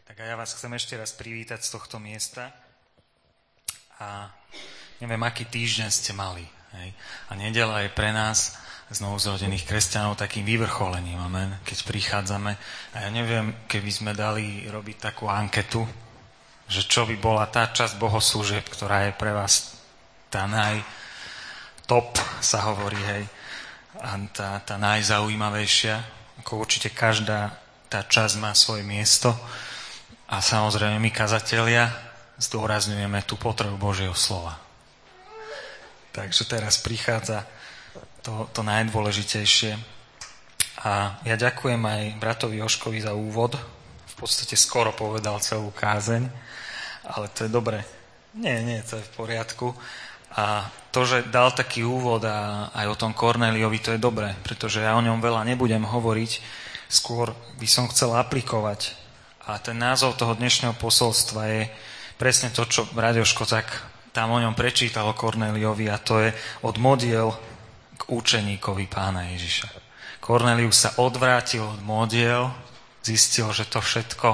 Tak a ja vás chcem ešte raz privítať z tohto miesta a neviem, aký týždeň ste mali. Hej? A nedeľa je pre nás, znovuzrodených kresťanov, takým vyvrcholením, amen, keď prichádzame. A ja neviem, keby sme dali robiť takú anketu, že čo by bola tá časť bohoslúžieb, ktorá je pre vás tá top, sa hovorí, hej, a tá najzaujímavejšia. Ako určite každá tá časť má svoje miesto. A samozrejme my, kazatelia, zdôrazňujeme tú potrebu Božieho slova. Takže teraz prichádza to najdôležitejšie. A ja ďakujem aj bratovi Jožkovi za úvod. V podstate skoro povedal celú kázeň, ale to je dobre. Nie, to je v poriadku. A to, že dal taký úvod a aj o tom Kornéliovi, to je dobré, pretože ja o ňom veľa nebudem hovoriť, skôr by som chcel aplikovať. A ten názov toho dnešného posolstva je presne to, čo brat Jožko tak tam o ňom prečítal o Kornéliovi, a to je od modiel k učeníkovi Pána Ježiša. Kornélius sa odvrátil od modiel, zistil, že to všetko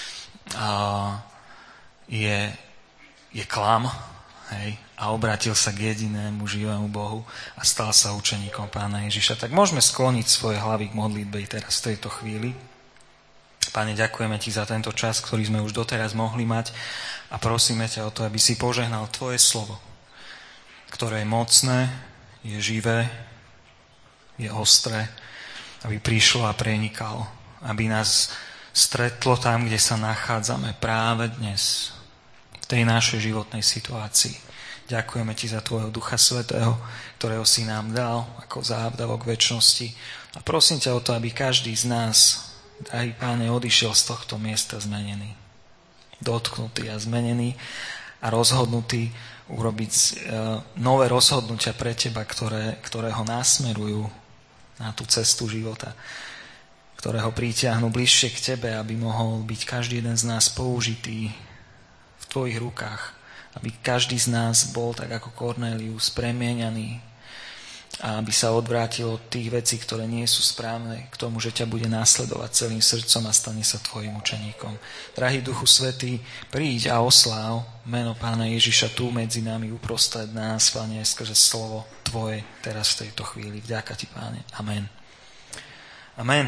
je klam, hej, a obrátil sa k jedinému živému Bohu a stal sa učeníkom Pána Ježiša. Tak môžeme skloniť svoje hlavy k modlitbe teraz v tejto chvíli. Pane, ďakujeme Ti za tento čas, ktorý sme už doteraz mohli mať, a prosíme ťa o to, aby si požehnal Tvoje slovo, ktoré je mocné, je živé, je ostré, aby prišlo a prenikalo, aby nás stretlo tam, kde sa nachádzame práve dnes, v tej našej životnej situácii. Ďakujeme Ti za Tvojho Ducha Svätého, ktorého si nám dal ako závdavok večnosti, a prosím ťa o to, aby každý z nás, drahý Páne, odišiel z tohto miesta zmenený, dotknutý a zmenený a rozhodnutý urobiť nové rozhodnutia pre Teba, ktoré ho nasmerujú na tú cestu života, ktoré ho pritiahnu bližšie k Tebe, aby mohol byť každý jeden z nás použitý v Tvojich rukách, aby každý z nás bol tak ako Kornélius premieňaný a aby sa odvrátil od tých vecí, ktoré nie sú správne, k tomu, že ťa bude nasledovať celým srdcom a stane sa tvojim učeníkom. Drahý Duchu Svätý, príď a osláv meno Pána Ježiša tu medzi nami uprostred nás, Pane, skrze slovo Tvoje teraz v tejto chvíli. Vďaka Ti, Páne. Amen. Amen.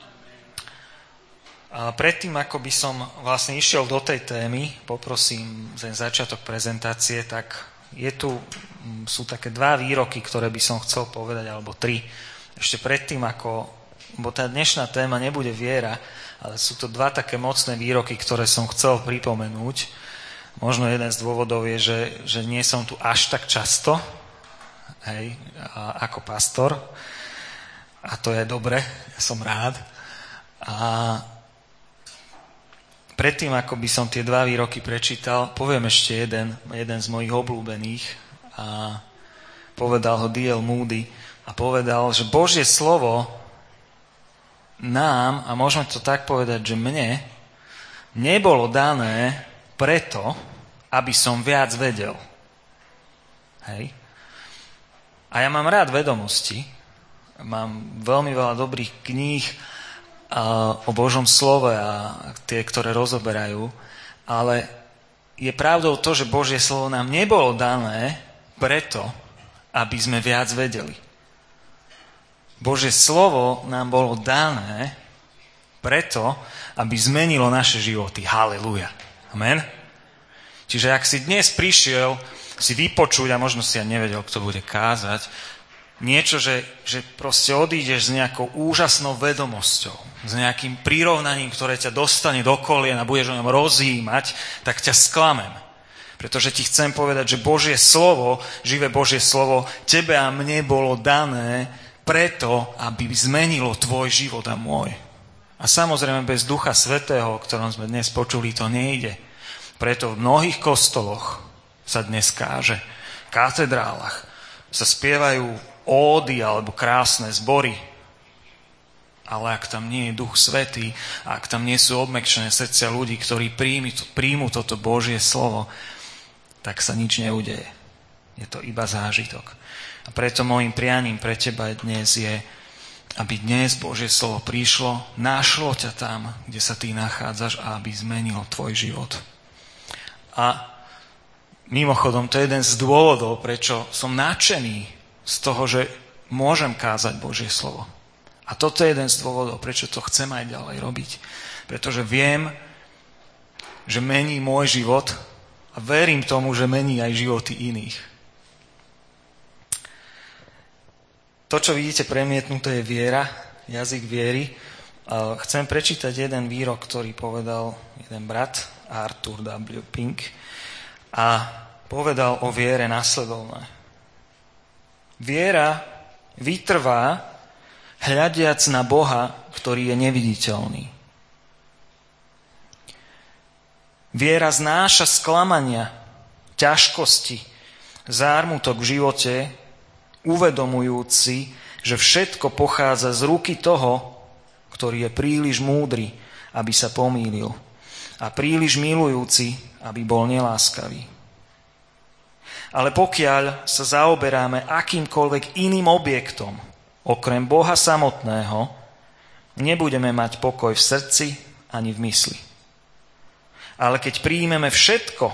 A predtým, ako by som vlastne išiel do tej témy, poprosím za začiatok prezentácie, tak sú také 2 výroky, ktoré by som chcel povedať, alebo 3. Ešte predtým, bo tá dnešná téma nebude viera, ale sú to 2 také mocné výroky, ktoré som chcel pripomenúť. Možno jeden z dôvodov je, že nie som tu až tak často, hej, ako pastor. A to je dobre, ja som rád. A predtým, ako by som tie 2 výroky prečítal, poviem ešte jeden z mojich obľúbených, a povedal ho D.L. Moody, a povedal, že Božie slovo nám, a môžeme to tak povedať, že mne, nebolo dané preto, aby som viac vedel. Hej. A ja mám rád vedomosti, mám veľmi veľa dobrých kníh o Božom slove a tie, ktoré rozoberajú, ale je pravdou to, že Božie slovo nám nebolo dané preto, aby sme viac vedeli. Božie slovo nám bolo dané preto, aby zmenilo naše životy. Halelúja. Amen. Čiže ak si dnes prišiel si vypočuť, a možno si ja nevedel, kto bude kázať, niečo, že proste odídeš s nejakou úžasnou vedomosťou, s nejakým prirovnaním, ktoré ťa dostane do kolien a budeš o ňom rozjímať, tak ťa sklamem. Pretože ti chcem povedať, že Božie slovo, živé Božie slovo, tebe a mne bolo dané preto, aby zmenilo tvoj život a môj. A samozrejme bez Ducha Svätého, o ktorom sme dnes počuli, to nejde. Preto v mnohých kostoloch sa dnes káže, v katedrálach sa spievajú ódy alebo krásne zbory. Ale ak tam nie je Duch Svätý, ak tam nie sú obmekčené srdcia ľudí, ktorí príjmu toto Božie slovo, tak sa nič neudeje. Je to iba zážitok. A preto môjim prianím pre teba dnes je, aby dnes Božie slovo prišlo, našlo ťa tam, kde sa ty nachádzaš a aby zmenilo tvoj život. A mimochodom, to je jeden z dôvodov, prečo som nadšený z toho, že môžem kázať Božie slovo. A toto je jeden z dôvodov, prečo to chcem aj ďalej robiť. Pretože viem, že mení môj život a verím tomu, že mení aj životy iných. To, čo vidíte premietnuté, je viera, jazyk viery. Chcem prečítať jeden výrok, ktorý povedal jeden brat, Arthur W. Pink, a povedal o viere nasledovné. Viera vytrvá, hľadiac na Boha, ktorý je neviditeľný. Viera znáša sklamania, ťažkosti, zármutok v živote, uvedomujúci, že všetko pochádza z ruky toho, ktorý je príliš múdry, aby sa pomýlil, a príliš milujúci, aby bol neláskavý. Ale pokiaľ sa zaoberáme akýmkoľvek iným objektom, okrem Boha samotného, nebudeme mať pokoj v srdci ani v mysli. Ale keď príjmeme všetko,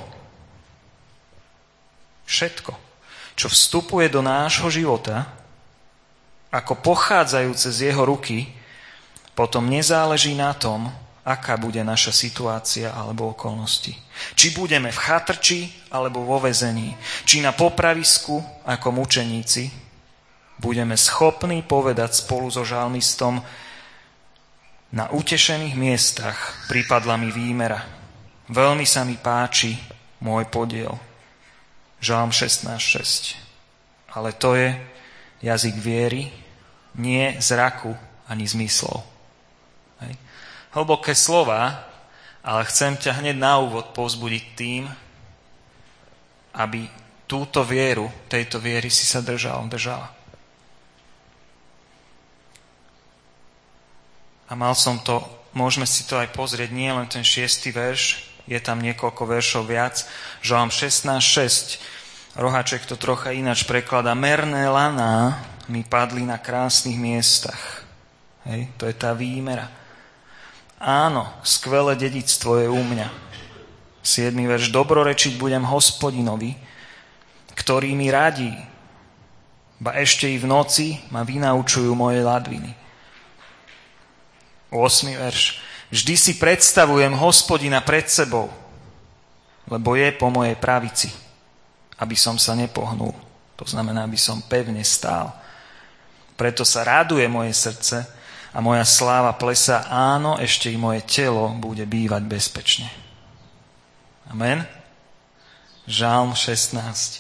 čo vstupuje do nášho života, ako pochádzajúce z jeho ruky, potom nezáleží na tom, aká bude naša situácia alebo okolnosti. Či budeme v chatrči alebo vo väzení, či na popravisku ako mučeníci, budeme schopní povedať spolu so žalmistom: na utešených miestach pripadla mi výmera. Veľmi sa mi páči môj podiel. Žalm 16.6. Ale to je jazyk viery, nie zraku ani zmyslov. Hej. Hlboké slova, ale chcem ťa hneď na úvod povzbudiť tým, aby túto vieru, tejto viery si sa držala. A mal som to, môžeme si to aj pozrieť, nie len ten 6. verš, je tam niekoľko veršov viac. Žalm 16.6. Roháček to trocha ináč prekladá. Merné laná mi padli na krásnych miestach. Hej, to je tá výmera. Áno, skvelé dedičstvo je u mňa. 7. verš. Dobrorečiť budem Hospodinovi, ktorý mi radí. Ba ešte i v noci ma vynaučujú moje ladviny. 8. verš. Vždy si predstavujem Hospodina pred sebou, lebo je po mojej pravici, aby som sa nepohnul. To znamená, aby som pevne stál. Preto sa raduje moje srdce a moja sláva plesá. Áno, ešte i moje telo bude bývať bezpečne. Amen. Žalm 16.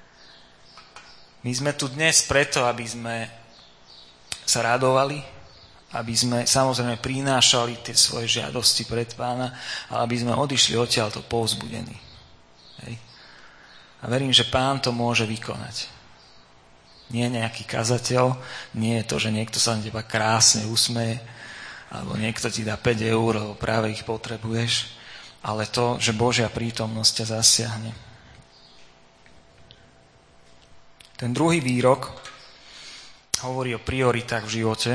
My sme tu dnes preto, aby sme sa radovali, aby sme samozrejme prinášali tie svoje žiadosti pred Pána, ale aby sme odišli odtiaľto povzbudení. Hej. A verím, že Pán to môže vykonať. Nie nejaký kazateľ, nie je to, že niekto sa na teba krásne usmeje, alebo niekto ti dá 5 eur, lebo práve ich potrebuješ, ale to, že Božia prítomnosť ťa zasiahne. Ten druhý výrok hovorí o prioritách v živote,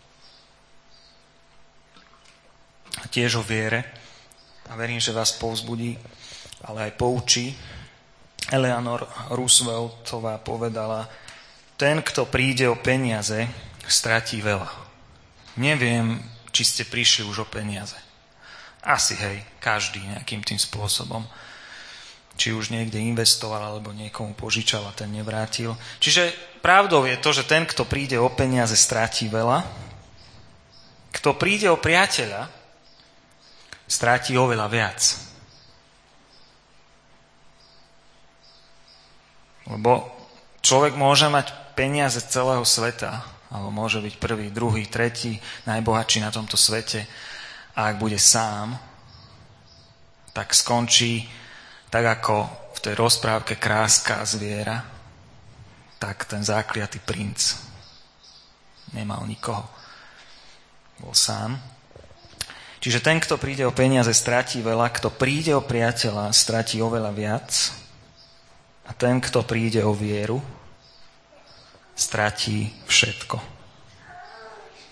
a tiež o viere. A verím, že vás povzbudí, ale aj poučí. Eleanor Rooseveltová povedala: ten, kto príde o peniaze, stratí veľa. Neviem, či ste prišli už o peniaze. Asi hej, každý nejakým tým spôsobom. Či už niekde investoval, alebo niekomu požičal a ten nevrátil. Čiže pravdou je to, že ten, kto príde o peniaze, stratí veľa. Kto príde o priateľa, stráti oveľa viac. Lebo človek môže mať peniaze celého sveta, alebo môže byť prvý, druhý, tretí, najbohatší na tomto svete. A ak bude sám, tak skončí tak ako v tej rozprávke Kráska a zviera, tak ten zákliatý princ nemal nikoho. Bol sám. Čiže ten, kto príde o peniaze, stratí veľa, kto príde o priateľa, stratí oveľa viac, a ten, kto príde o vieru, stratí všetko.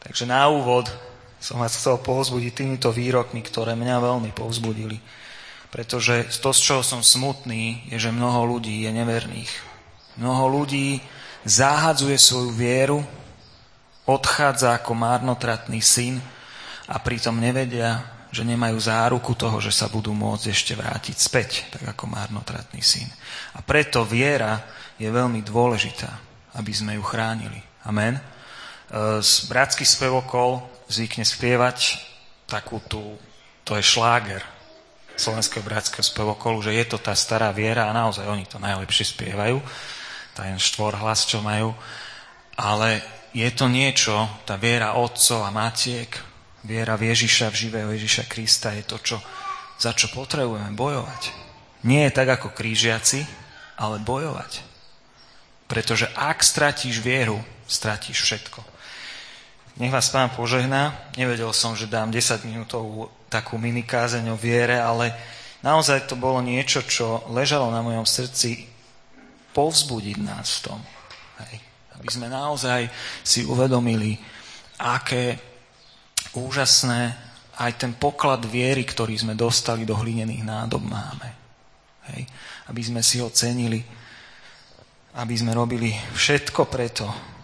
Takže na úvod som vás chcel povzbudiť týmito výrokmi, ktoré mňa veľmi povzbudili. Pretože to, z čoho som smutný, je, že mnoho ľudí je neverných. Mnoho ľudí zahadzuje svoju vieru, odchádza ako márnotratný syn a pritom nevedia, že nemajú záruku toho, že sa budú môcť ešte vrátiť späť, tak ako márnotratný syn. A preto viera je veľmi dôležitá, aby sme ju chránili. Amen. Bratský spevokol zvykne spievať takú to je šláger Slovenského bratského spevokolu, že je to tá stará viera a naozaj oni to najlepšie spievajú, ten štvorhlas, čo majú, ale je to niečo, tá viera otcov a matiek, viera v Ježiša, v živého Ježiša Krista je to, za čo potrebujeme bojovať. Nie je tak ako krížiaci, ale bojovať. Pretože ak stratíš vieru, stratíš všetko. Nech vás Pán požehná. Nevedel som, že dám 10 minútovú takú minikázeň o viere, ale naozaj to bolo niečo, čo ležalo na mojom srdci povzbudiť nás v tom. Hej. Aby sme naozaj si uvedomili, aké úžasné aj ten poklad viery, ktorý sme dostali do hlinených nádob máme. Hej. Aby sme si ho cenili, aby sme robili všetko preto,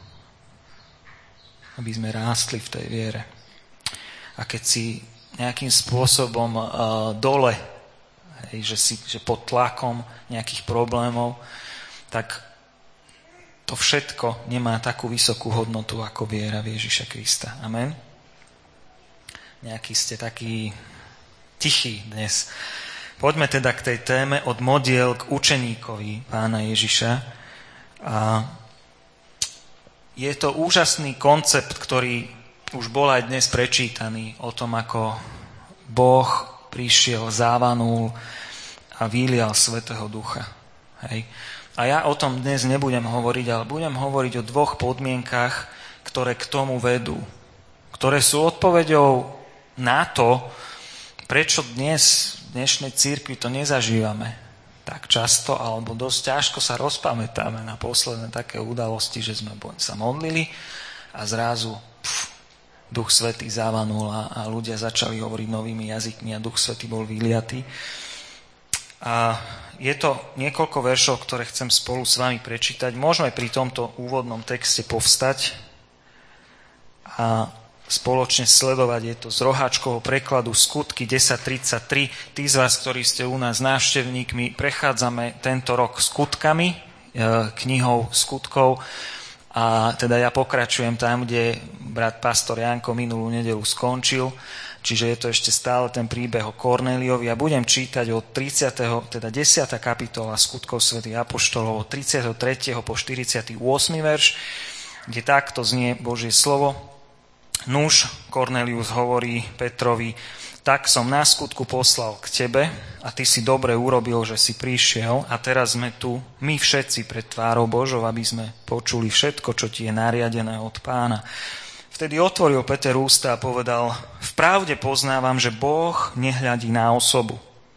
aby sme rástli v tej viere. A keď si nejakým spôsobom dole, hej, že pod tlakom nejakých problémov, tak to všetko nemá takú vysokú hodnotu ako viera v Ježiša Krista. Amen. Nejaký ste takí tichí dnes. Poďme teda k tej téme od modiel k učeníkovi Pána Ježiša. A je to úžasný koncept, ktorý už bol aj dnes prečítaný o tom, ako Boh prišiel, závanul a vylial Svätého Ducha. Hej. A ja o tom dnes nebudem hovoriť, ale budem hovoriť o 2 podmienkach, ktoré k tomu vedú. Ktoré sú odpoveďou na to, prečo dnes v dnešnej cirkvi to nezažívame tak často, alebo dosť ťažko sa rozpamätáme na posledné také udalosti, že sme sa modlili a zrazu Duch Svätý zavanul a ľudia začali hovoriť novými jazykmi a Duch Svätý bol vyliatý. A je to niekoľko veršov, ktoré chcem spolu s vami prečítať. Môžeme pri tomto úvodnom texte povstať a spoločne sledovať. Je to z roháčkovho prekladu Skutky 10.33. Tí z vás, ktorí ste u nás návštevníkmi, prechádzame tento rok skutkami, knihou skutkov. A teda ja pokračujem tam, kde brat pastor Janko minulú nedeľu skončil. Čiže je to ešte stále ten príbeh o Kornéliovi. Ja budem čítať od 10. kapitola Skutkov svätých apoštolov od 33. po 48. verš, kde takto znie Božie slovo. Nuž, Kornélius hovorí Petrovi, tak som na skutku poslal k tebe a ty si dobre urobil, že si prišiel a teraz sme tu, my všetci pred tvárou Božou, aby sme počuli všetko, čo ti je nariadené od Pána. Vtedy otvoril Peter ústa a povedal, vpravde poznávam, že Boh nehľadí na osobu,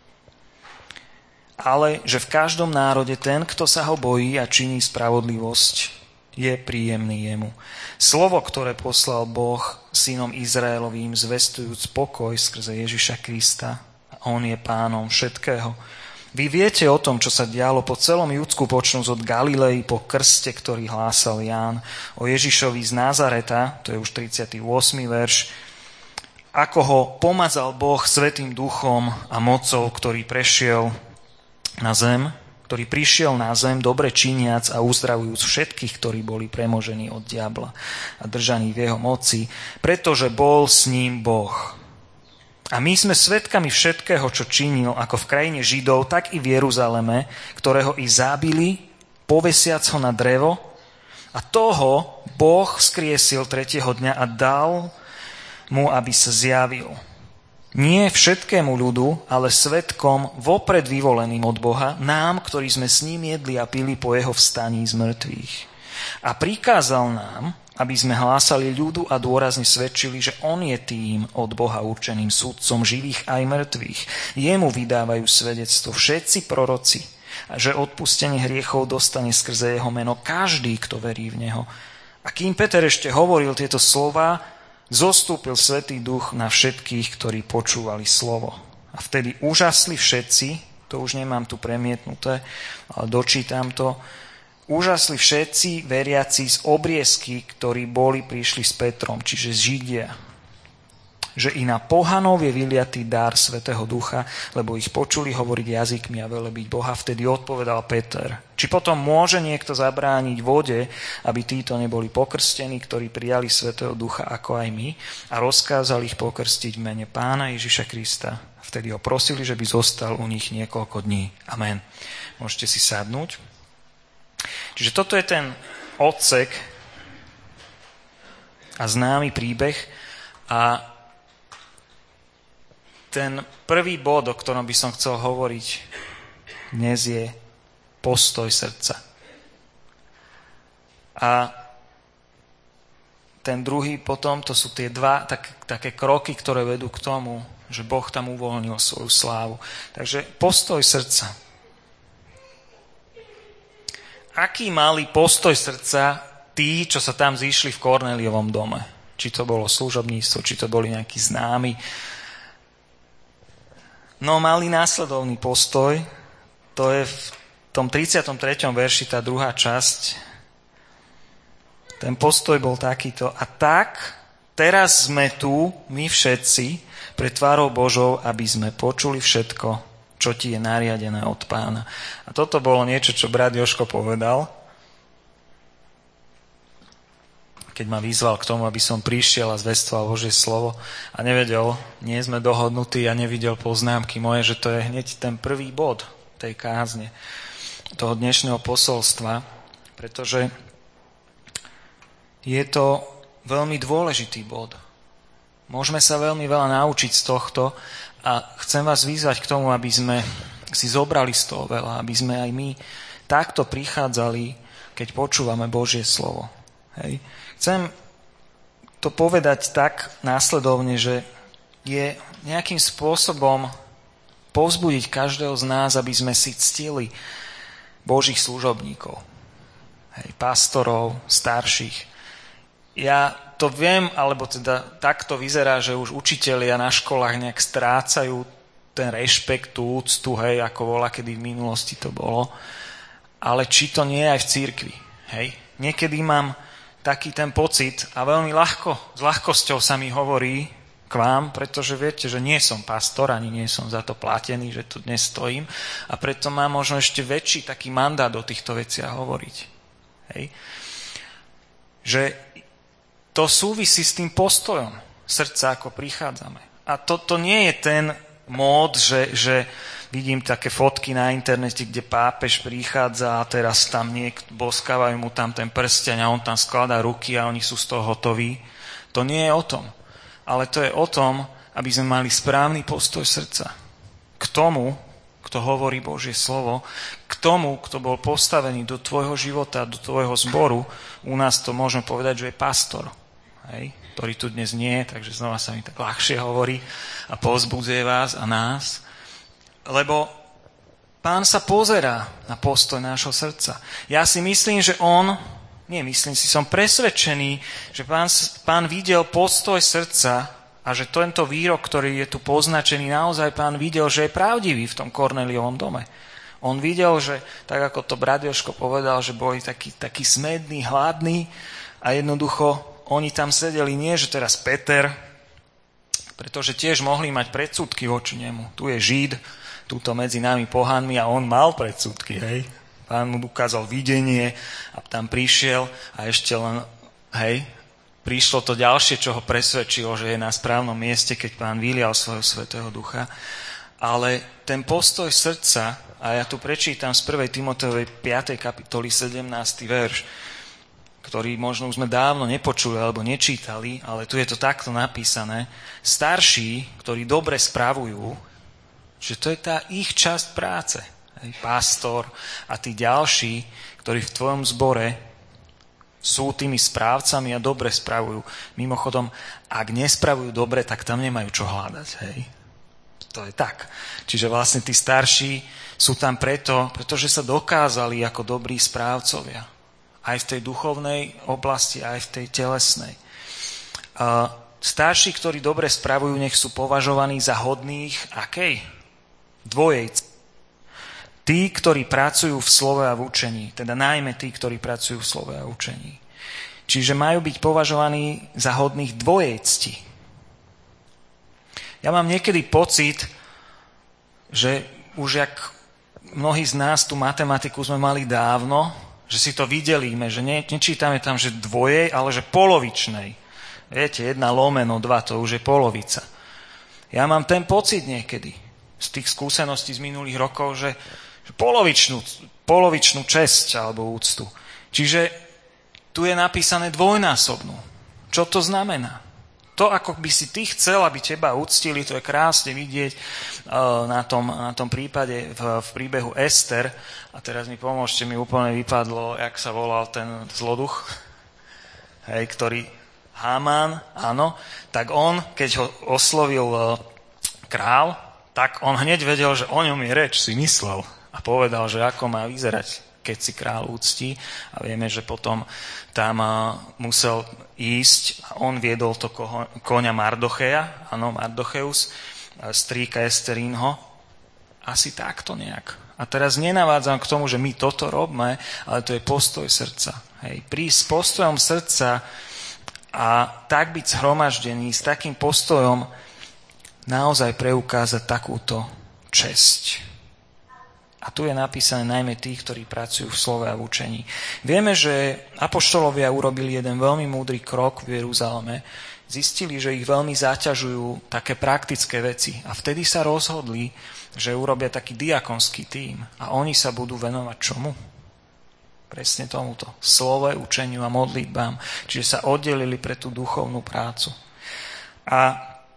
ale že v každom národe ten, kto sa ho bojí a činí spravodlivosť, je príjemný jemu. Slovo, ktoré poslal Boh synom Izraelovým, zvestujúc pokoj skrze Ježiša Krista, on je pánom všetkého. Vy viete o tom, čo sa dialo po celom Judsku, počnúc od Galilei po krste, ktorý hlásal Ján, o Ježišovi z Nazareta, to je už 38. verš, ako ho pomazal Boh Svätým Duchom a mocou, ktorý prišiel na zem, dobre činiac a uzdravujúc všetkých, ktorí boli premožení od diabla a držaní v jeho moci, pretože bol s ním Boh. A my sme svedkami všetkého, čo činil, ako v krajine Židov, tak i v Jeruzaleme, ktorého i zabili, povesiac ho na drevo, a toho Boh skriesil 3. dňa a dal mu, aby sa zjavil. Nie všetkému ľudu, ale svedkom vopred vyvoleným od Boha, nám, ktorí sme s ním jedli a pili po jeho vstaní z mŕtvych. A prikázal nám, aby sme hlásali ľudu a dôrazne svedčili, že on je tým od Boha určeným sudcom živých aj mŕtvych. Jemu vydávajú svedectvo všetci proroci, že odpustenie hriechov dostane skrze jeho meno každý, kto verí v neho. A kým Peter ešte hovoril tieto slova, zostúpil Svätý Duch na všetkých, ktorí počúvali slovo. A vtedy úžasli všetci, to už nemám tu premietnuté, ale dočítam to, úžasli všetci veriaci z obriezky, ktorí prišli s Petrom, čiže Židia, že i na pohanov je vyliatý dar Svätého Ducha, lebo ich počuli hovoriť jazykmi a velebiť Boha. Vtedy odpovedal Peter. Či potom môže niekto zabrániť vode, aby títo neboli pokrstení, ktorí prijali Svätého Ducha ako aj my, a rozkázal ich pokrstiť v mene Pána Ježiša Krista. Vtedy ho prosili, že by zostal u nich niekoľko dní. Amen. Môžete si sadnúť. Čiže toto je ten odsek a známy príbeh a ten prvý bod, o ktorom by som chcel hovoriť dnes, je postoj srdca. A ten druhý potom, to sú tie dva také kroky, ktoré vedú k tomu, že Boh tam uvoľnil svoju slávu. Takže postoj srdca. Aký mali postoj srdca tí, čo sa tam zišli v Kornéliovom dome? Či to bolo služobníctvo, či to boli nejakí známi. No, mali následovný postoj, to je v tom 33. verši, tá druhá časť. Ten postoj bol takýto. A tak, teraz sme tu, my všetci, pred tvárou Božou, aby sme počuli všetko, čo ti je nariadené od Pána. A toto bolo niečo, čo brat Jožko povedal, keď ma vyzval k tomu, aby som prišiel a zvestoval Božie slovo a nevedel, nie sme dohodnutí a nevidel poznámky moje, že to je hneď ten prvý bod tej kázne, toho dnešného posolstva, pretože je to veľmi dôležitý bod. Môžeme sa veľmi veľa naučiť z tohto a chcem vás vyzvať k tomu, aby sme si zobrali z toho veľa, aby sme aj my takto prichádzali, keď počúvame Božie slovo. Hej. Chcem to povedať tak následovne, že je nejakým spôsobom povzbudiť každého z nás, aby sme si ctili Božích služobníkov. Hej, pastorov, starších. Ja to viem, alebo teda takto vyzerá, že už učitelia na školách nejak strácajú ten rešpekt, tú úctu, hej, ako bola, kedy v minulosti to bolo. Ale či to nie je aj v cirkvi. Hej? Niekedy mám taký ten pocit a veľmi s ľahkosťou sa mi hovorí k vám, pretože viete, že nie som pastor, ani nie som za to platený, že tu dnes stojím a preto mám možno ešte väčší taký mandát o týchto veciach hovoriť. Hej? Že to súvisí s tým postojom srdca, ako prichádzame. A to nie je ten mód, že vidím také fotky na internete, kde pápež prichádza a teraz tam boskávajú mu tam ten prsteň a on tam skladá ruky a oni sú z toho hotoví. To nie je o tom. Ale to je o tom, aby sme mali správny postoj srdca k tomu, kto hovorí Božie slovo, k tomu, kto bol postavený do tvojho života, do tvojho zboru. U nás to môžeme povedať, že je pastor, hej? Ktorý tu dnes nie je, takže znova sa mi tak ľahšie hovorí a povzbudzuje vás a nás. Lebo Pán sa pozerá na postoj nášho srdca. Ja si myslím, že som presvedčený, že pán videl postoj srdca a že tento výrok, ktorý je tu poznačený, naozaj Pán videl, že je pravdivý v tom Kornéliovom dome. On videl, že, tak ako to brat Jožko povedal, že boli takí smední, hladní a jednoducho oni tam sedeli, nie že teraz Peter, pretože tiež mohli mať predsudky voči nemu. Tu je Žid, túto medzi nami pohanmi a on mal predsudky, hej. Pán mu ukázal videnie a tam prišiel a ešte len, prišlo to ďalšie, čo ho presvedčilo, že je na správnom mieste, keď Pán vylial svojho Svätého Ducha. Ale ten postoj srdca, a ja tu prečítam z 1. Timoteovej 5. kapitoly 17. verš, ktorý možno už sme dávno nepočuli alebo nečítali, ale tu je to takto napísané. Starší, ktorí dobre spravujú, že to je tá ich časť práce. Pastor a tí ďalší, ktorí v tvojom zbore sú tými správcami a dobre spravujú. Mimochodom, ak nespravujú dobre, tak tam nemajú čo hľadať. Hej. To je tak. Čiže vlastne tí starší sú tam pretože sa dokázali ako dobrí správcovia. Aj v tej duchovnej oblasti, aj v tej telesnej. Starší, ktorí dobre spravujú, nech sú považovaní za hodných akej? Dvojejc. Tí, ktorí pracujú v slove a v učení, teda najmä tí, ktorí pracujú v slove a v učení. Čiže majú byť považovaní za hodných dvojejcti. Ja mám niekedy pocit, že už jak mnohí z nás tú matematiku sme mali dávno, že si to vydelíme, že nečítame tam, že dvojej, ale že polovičnej. Viete, 1 lomeno 2, to už je polovica. Ja mám ten pocit niekedy z tých skúseností z minulých rokov, že polovičnú česť alebo úctu. Čiže tu je napísané dvojnásobnú. Čo to znamená? To, ako by si ty chcel, aby teba uctili, to je krásne vidieť na tom prípade v príbehu Ester. A teraz mi pomôžte, mi úplne vypadlo, jak sa volal ten zloduch, ktorý Háman, áno, tak on, keď ho oslovil král, tak on hneď vedel, že o ňom je reč, si myslel. A povedal, že ako má vyzerať, keď si král úctí. A vieme, že potom tam musel ísť a on viedol to koňa Mardocheja, áno, Mardocheus, strýka Esterínho. Asi takto nejak. A teraz nenavádzam k tomu, že my toto robíme, ale to je postoj srdca. Hej, prísť s postojom srdca a tak byť zhromaždený s takým postojom naozaj preukázať takúto česť. A tu je napísané najmä tí, ktorí pracujú v slove a v učení. Vieme, že apoštolovia urobili jeden veľmi múdry krok v Jeruzaleme. Zistili, že ich veľmi zaťažujú také praktické veci. A vtedy sa rozhodli, že urobia taký diakonský tím. A oni sa budú venovať čomu? Presne tomuto. Slove, učeniu a modlitbám. Čiže sa oddelili pre tú duchovnú prácu. A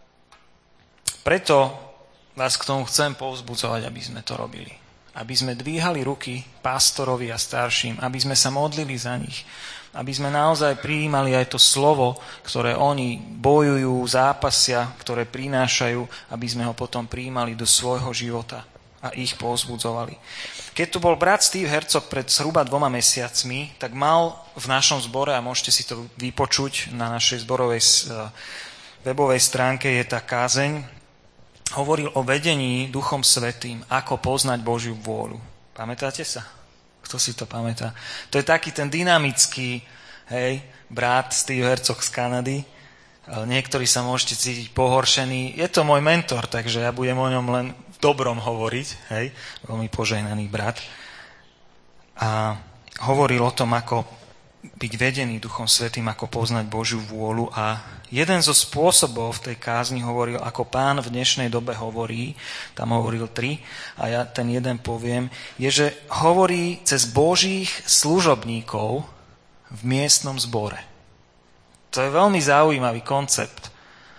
preto vás k tomu chcem povzbudzovať, aby sme to robili. Aby sme dvíhali ruky pastorovi a starším, aby sme sa modlili za nich. Aby sme naozaj prijímali aj to slovo, ktoré oni bojujú, zápasia, ktoré prinášajú, aby sme ho potom prijímali do svojho života a ich povzbudzovali. Keď tu bol brat Steve Hercog pred zhruba 2 mesiacmi, tak mal v našom zbore, a môžete si to vypočuť na našej zborovej webovej stránke, je tá kázeň, hovoril o vedení Duchom Svätým, ako poznať Božiu vôľu. Pamätáte sa? Kto si to pamätá? To je taký ten dynamický, brat Steve Hercog z Kanady. Niektorí sa môžete cítiť pohoršení. Je to môj mentor, takže ja budem o ňom len v dobrom hovoriť. Veľmi požehnaný brat. A hovoril o tom, ako byť vedený Duchom Svätým, ako poznať Božiu vôľu. A jeden zo spôsobov v tej kázni hovoril, ako Pán v dnešnej dobe hovorí, tam hovoril 3, a ja ten jeden poviem, je, že hovorí cez Božích služobníkov v miestnom zbore. To je veľmi zaujímavý koncept.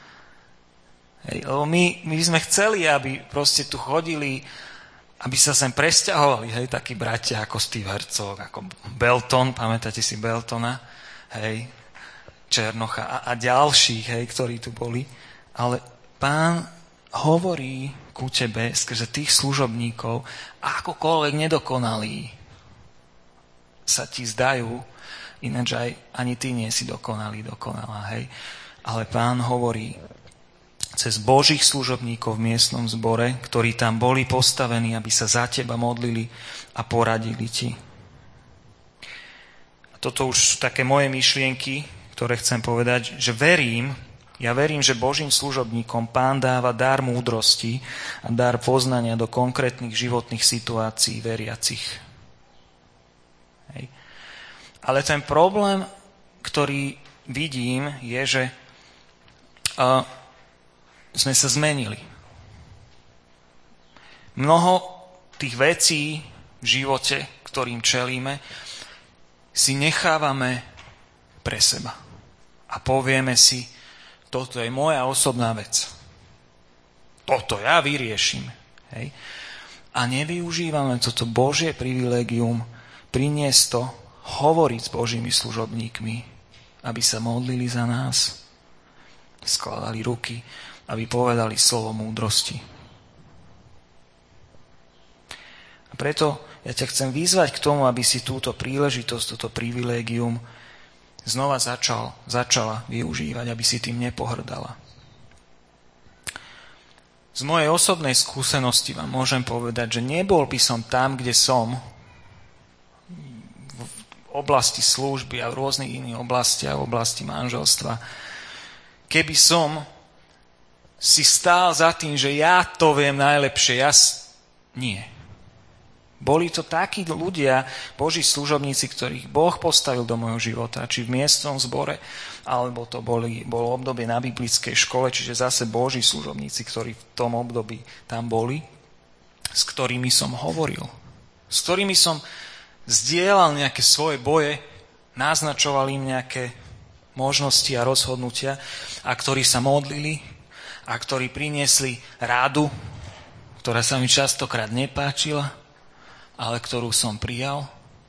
Lebo my sme chceli, aby proste tu chodili, aby sa sem presťahovali, takí bratia ako Steve Hercog, ako Belton, pamätáte si Beltona, Černocha a ďalších, ktorí tu boli. Ale Pán hovorí ku tebe skrze tých služobníkov, akokoľvek nedokonalí sa ti zdajú, ináč aj ani ty nie si dokonalá, Ale Pán hovorí cez Božích služobníkov v miestnom zbore, ktorí tam boli postavení, aby sa za teba modlili a poradili ti. A toto už také moje myšlienky, ktoré chcem povedať, že ja verím, že Božím služobníkom Pán dáva dar múdrosti a dar poznania do konkrétnych životných situácií veriacich. Ale ten problém, ktorý vidím, je, že sme sa zmenili. Mnoho tých vecí v živote, ktorým čelíme, si nechávame pre seba. A povieme si, toto je moja osobná vec. Toto ja vyriešim. A nevyužívame toto Božie privilégium priniesť to, hovoriť s Božími služobníkmi, aby sa modlili za nás, skladali ruky, aby povedali slovo múdrosti. A preto ja ťa chcem vyzvať k tomu, aby si túto príležitosť, toto privilégium znova začala využívať, aby si tým nepohrdala. Z mojej osobnej skúsenosti vám môžem povedať, že nebol by som tam, kde som, v oblasti služby a v rôznych iných oblastiach, v oblasti manželstva, keby som si stál za tým, že ja to viem najlepšie, nie. Boli to takí ľudia, Boží služobníci, ktorých Boh postavil do môjho života, či v miestnom zbore, alebo to bolo obdobie na biblickej škole, čiže zase Boží služobníci, ktorí v tom období tam boli, s ktorými som hovoril, s ktorými som zdieľal nejaké svoje boje, naznačoval im nejaké možnosti a rozhodnutia, a ktorí sa modlili a ktorí priniesli rádu, ktorá sa mi častokrát nepáčila, ale ktorú som prijal.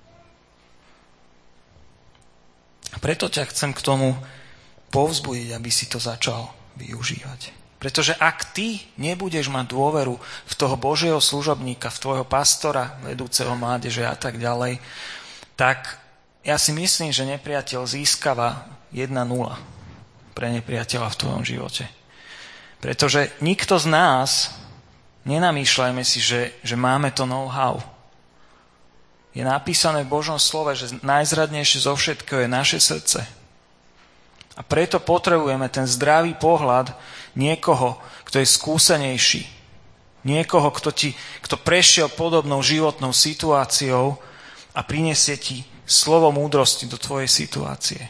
A preto ťa chcem k tomu povzbudiť, aby si to začal využívať. Pretože ak ty nebudeš mať dôveru v toho Božieho služobníka, v tvojho pastora, vedúceho mládeže a tak ďalej, tak ja si myslím, že nepriateľ získava 1-0 pre nepriateľa v tvojom živote. Pretože nikto z nás, nenamýšľajme si, že máme to know-how. Je napísané v Božom slove, že najzradnejšie zo všetkého je naše srdce. A preto potrebujeme ten zdravý pohľad niekoho, kto je skúsenejší. Niekoho, kto prešiel podobnou životnou situáciou a prinesie ti slovo múdrosti do tvojej situácie.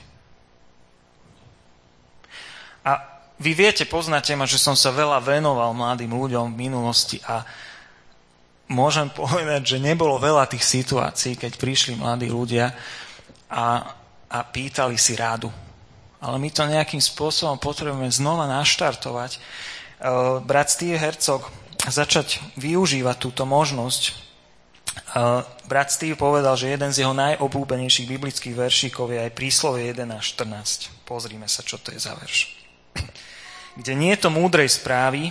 A vy viete, poznáte ma, že som sa veľa venoval mladým ľuďom v minulosti a môžem povedať, že nebolo veľa tých situácií, keď prišli mladí ľudia a pýtali si rádu. Ale my to nejakým spôsobom potrebujeme znova naštartovať. Brat Steve Herzog začať využívať túto možnosť. Brat Steve povedal, že jeden z jeho najobľúbenejších biblických veršíkov je aj Príslovie 11:14. Pozrime sa, čo to je za verš. Kde nie je to múdrej správy,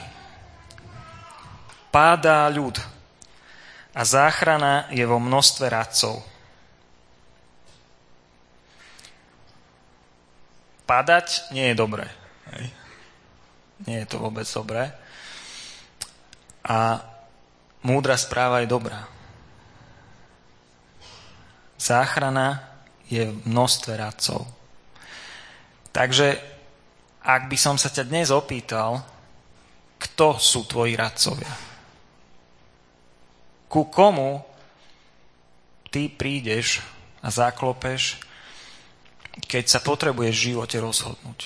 pádá ľud a záchrana je vo množstve radcov. Padať nie je dobré. Hej. Nie je to vôbec dobré. A múdra správa je dobrá. Záchrana je v množstve radcov. Takže, ak by som sa ťa dnes opýtal, kto sú tvoji radcovia? Ku komu ty prídeš a zaklopeš, keď sa potrebuješ v živote rozhodnúť?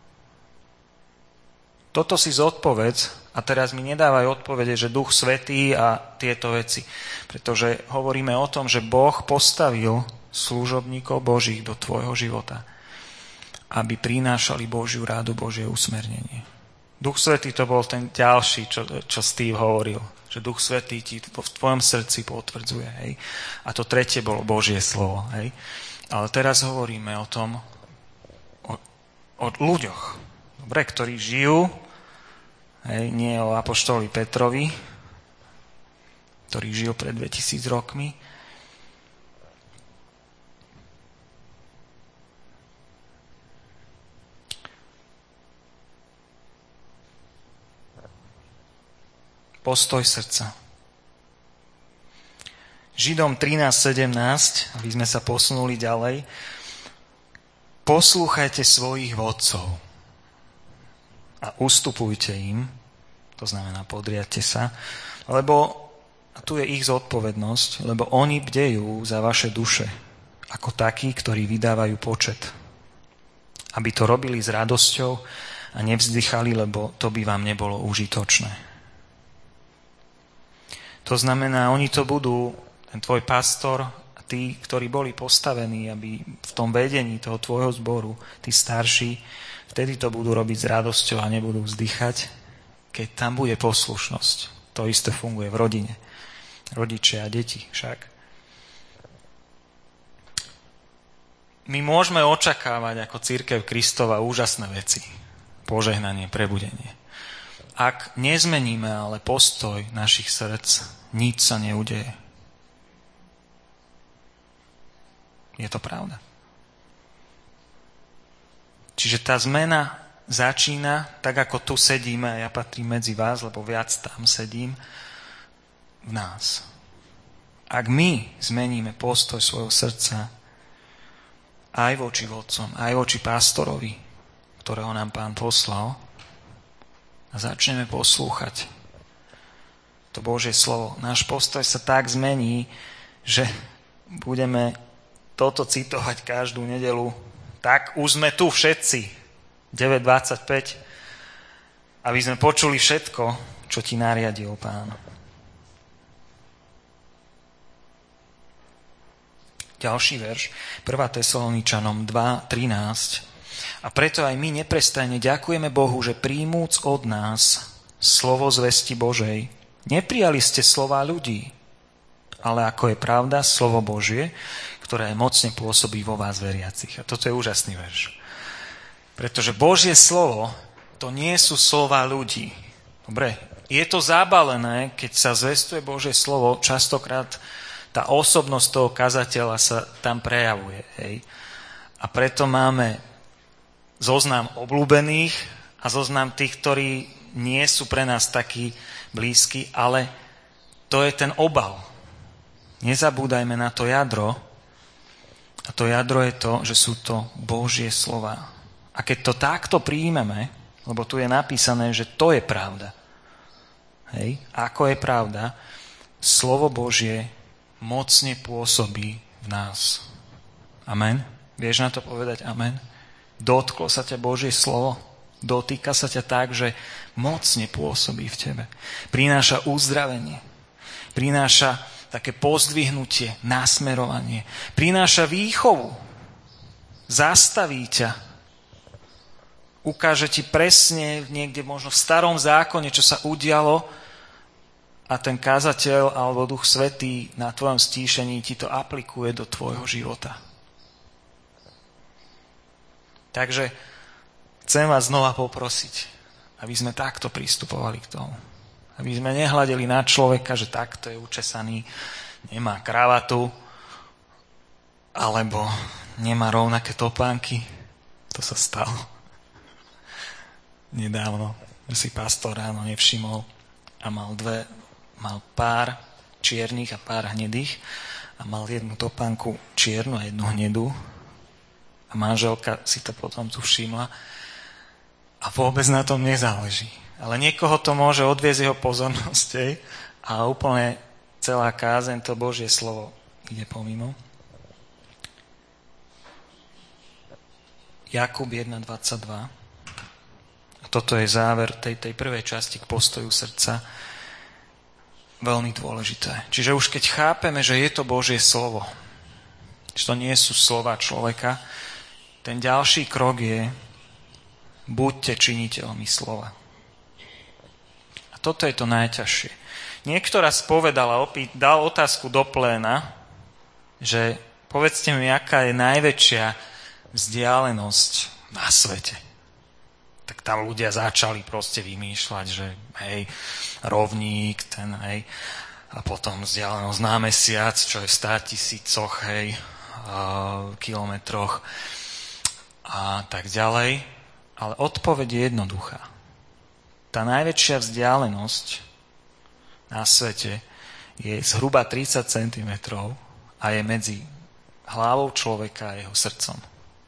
Toto si zodpovedz a teraz mi nedávaj odpovede, že Duch Svätý a tieto veci. Pretože hovoríme o tom, že Boh postavil služobníkov Božích do tvojho života, aby prinášali Božiu rádu, Božie usmernenie. Duch Svätý to bol ten ďalší, čo Steve hovoril. Že Duch Svätý ti v tvojom srdci potvrdzuje. Hej? A to tretie bolo Božie slovo. Hej? Ale teraz hovoríme o tom, o ľuďoch, dobre, ktorí žijú, hej? Nie o apoštolovi Petrovi, ktorý žil pred 2000 rokmi. Postoj srdca. Židom 13:17, aby sme sa posunuli ďalej. Poslúchajte svojich vodcov a ustupujte im, to znamená podriadte sa, lebo, a tu je ich zodpovednosť, lebo oni bdejú za vaše duše, ako takí, ktorí vydávajú počet. Aby to robili s radosťou a nevzdychali, lebo to by vám nebolo užitočné. To znamená, oni to budú, ten tvoj pastor a tí, ktorí boli postavení, aby v tom vedení toho tvojho zboru, tí starší, vtedy to budú robiť s radosťou a nebudú vzdychať, keď tam bude poslušnosť. To isté funguje v rodine. Rodičia a deti však. My môžeme očakávať ako cirkev Kristova úžasné veci. Požehnanie, prebudenie. Ak nezmeníme ale postoj našich srdc, nič sa neudeje. Je to pravda. Čiže tá zmena začína, tak ako tu sedíme, a ja patrím medzi vás, lebo viac tam sedím, v nás. Ak my zmeníme postoj svojho srdca aj voči vodcom, aj voči pastorovi, ktorého nám Pán poslal, a začneme poslúchať to Božie slovo, náš postoj sa tak zmení, že budeme toto citovať každú nedeľu. Tak už sme tu všetci, 9:25, aby sme počuli všetko, čo ti nariadil Pán. Ďalší verš, 1. Tesaloničanom 2:13. A preto aj my neprestajne ďakujeme Bohu, že príjmúc od nás slovo zvesti Božej, neprijali ste slová ľudí, ale ako je pravda, slovo Božie, ktoré mocne pôsobí vo vás veriacich. A toto je úžasný verš. Pretože Božie slovo, to nie sú slová ľudí. Dobre, je to zabalené, keď sa zvestuje Božie slovo, častokrát tá osobnosť toho kazateľa sa tam prejavuje. Hej. A preto máme zoznam obľúbených a zoznam tých, ktorí nie sú pre nás takí blízki, ale to je ten obal. Nezabúdajme na to jadro. A to jadro je to, že sú to Božie slova. A keď to takto príjmeme, lebo tu je napísané, že to je pravda. Hej, ako je pravda, slovo Božie mocne pôsobí v nás. Amen? Vieš na to povedať amen? Dotklo sa ťa Božie slovo? Dotýka sa ťa tak, že mocne pôsobí v tebe. Prináša uzdravenie. Prináša také pozdvihnutie, nasmerovanie. Prináša výchovu. Zastaví ťa. Ukáže ti presne niekde možno v starom zákone, čo sa udialo, a ten kazateľ alebo Duch Svätý na tvojom stíšení ti to aplikuje do tvojho života. Takže chcem vás znova poprosiť, aby sme takto pristupovali k tomu. Aby sme nehľadeli na človeka, že takto je učesaný, nemá kravatu, alebo nemá rovnaké topánky. To sa stalo nedávno, že si pastor ráno nevšimol a mal pár čiernych a pár hnedých a mal jednu topánku čiernu a jednu hnedú a manželka si to potom tu všimla a vôbec na tom nezáleží. Ale niekoho to môže odviesť jeho pozornosť a úplne celá kázeň, to Božie slovo ide pomimo. Jakub 1:22. A toto je záver tej prvej časti k postoju srdca. Veľmi dôležité. Čiže už keď chápeme, že je to Božie slovo, že to nie sú slova človeka, ten ďalší krok je buďte činiteľmi slova. A toto je to najťažšie. Niekto raz povedal a dal otázku do pléna, že povedzte mi, aká je najväčšia vzdialenosť na svete. Tak tam ľudia začali proste vymýšľať, že hej, rovník, ten hej, a potom vzdialenosť na mesiac, čo je v 100 000 hej, kilometroch a tak ďalej. Ale odpoveď je jednoduchá. Tá najväčšia vzdialenosť na svete je zhruba 30 cm a je medzi hlavou človeka a jeho srdcom.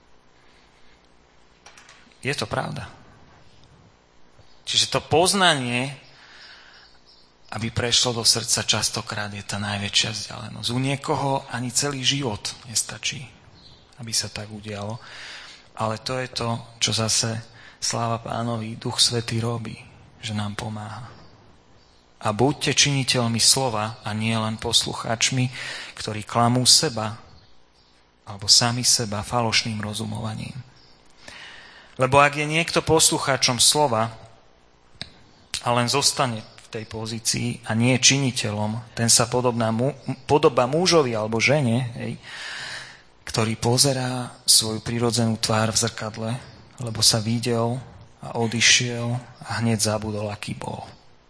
Je to pravda. Čiže to poznanie, aby prešlo do srdca, častokrát je tá najväčšia vzdialenosť. U niekoho ani celý život nestačí, aby sa tak udialo. Ale to je to, čo zase sláva Pánovi, Duch Svätý robí, že nám pomáha. A buďte činiteľmi slova a nie len poslucháčmi, ktorí klamú seba alebo sami seba falošným rozumovaním. Lebo ak je niekto poslucháčom slova a len zostane v tej pozícii a nie činiteľom, ten sa podobá mužovi alebo žene, hej, ktorý pozerá svoju prirodzenú tvár v zrkadle, lebo sa videl a odišiel a hneď zabudol, aký bol.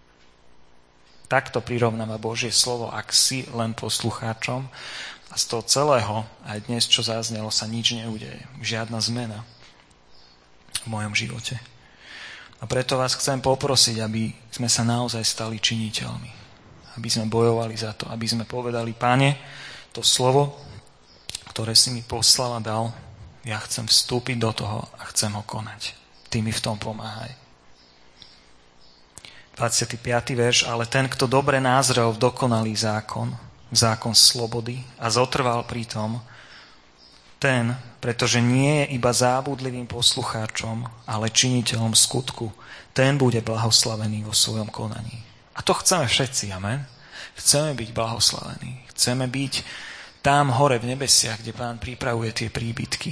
Takto prirovnáva Božie slovo, ak si len poslucháčom a z toho celého, aj dnes, čo zaznelo, sa nič neudeje. Žiadna zmena. v mojom živote. A preto vás chcem poprosiť, aby sme sa naozaj stali činiteľmi. Aby sme bojovali za to, aby sme povedali: Pane, to slovo, ktoré si mi poslal a dal, ja chcem vstúpiť do toho a chcem ho konať. Ty mi v tom pomáhaj. 25. verš: Ale ten, kto dobre názrel v dokonalý zákon slobody a zotrval pri tom, ten, pretože nie je iba zábudlivým poslucháčom, ale činiteľom skutku, ten bude blahoslavený vo svojom konaní. A to chceme všetci, amen? Chceme byť blahoslavení. Chceme byť tam hore v nebesiach, kde Pán pripravuje tie príbytky.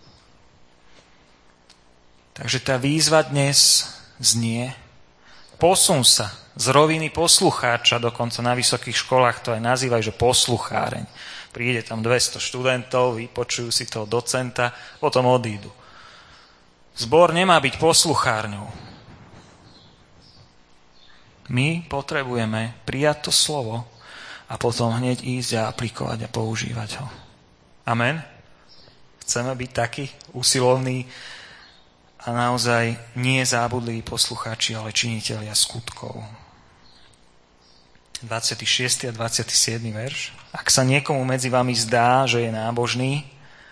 Takže tá výzva dnes znie: posun sa z roviny poslucháča, dokonca na vysokých školách to aj nazývajú, že poslucháreň. Príde tam 200 študentov, vypočujú si toho docenta, potom odídu. Zbor nemá byť posluchárňou. My potrebujeme prijať to slovo a potom hneď ísť a aplikovať a používať ho. Amen? Chceme byť takí usilovní a naozaj nie zábudliví poslucháči, ale činitelia skutkov. 26. a 27. verš. Ak sa niekomu medzi vami zdá, že je nábožný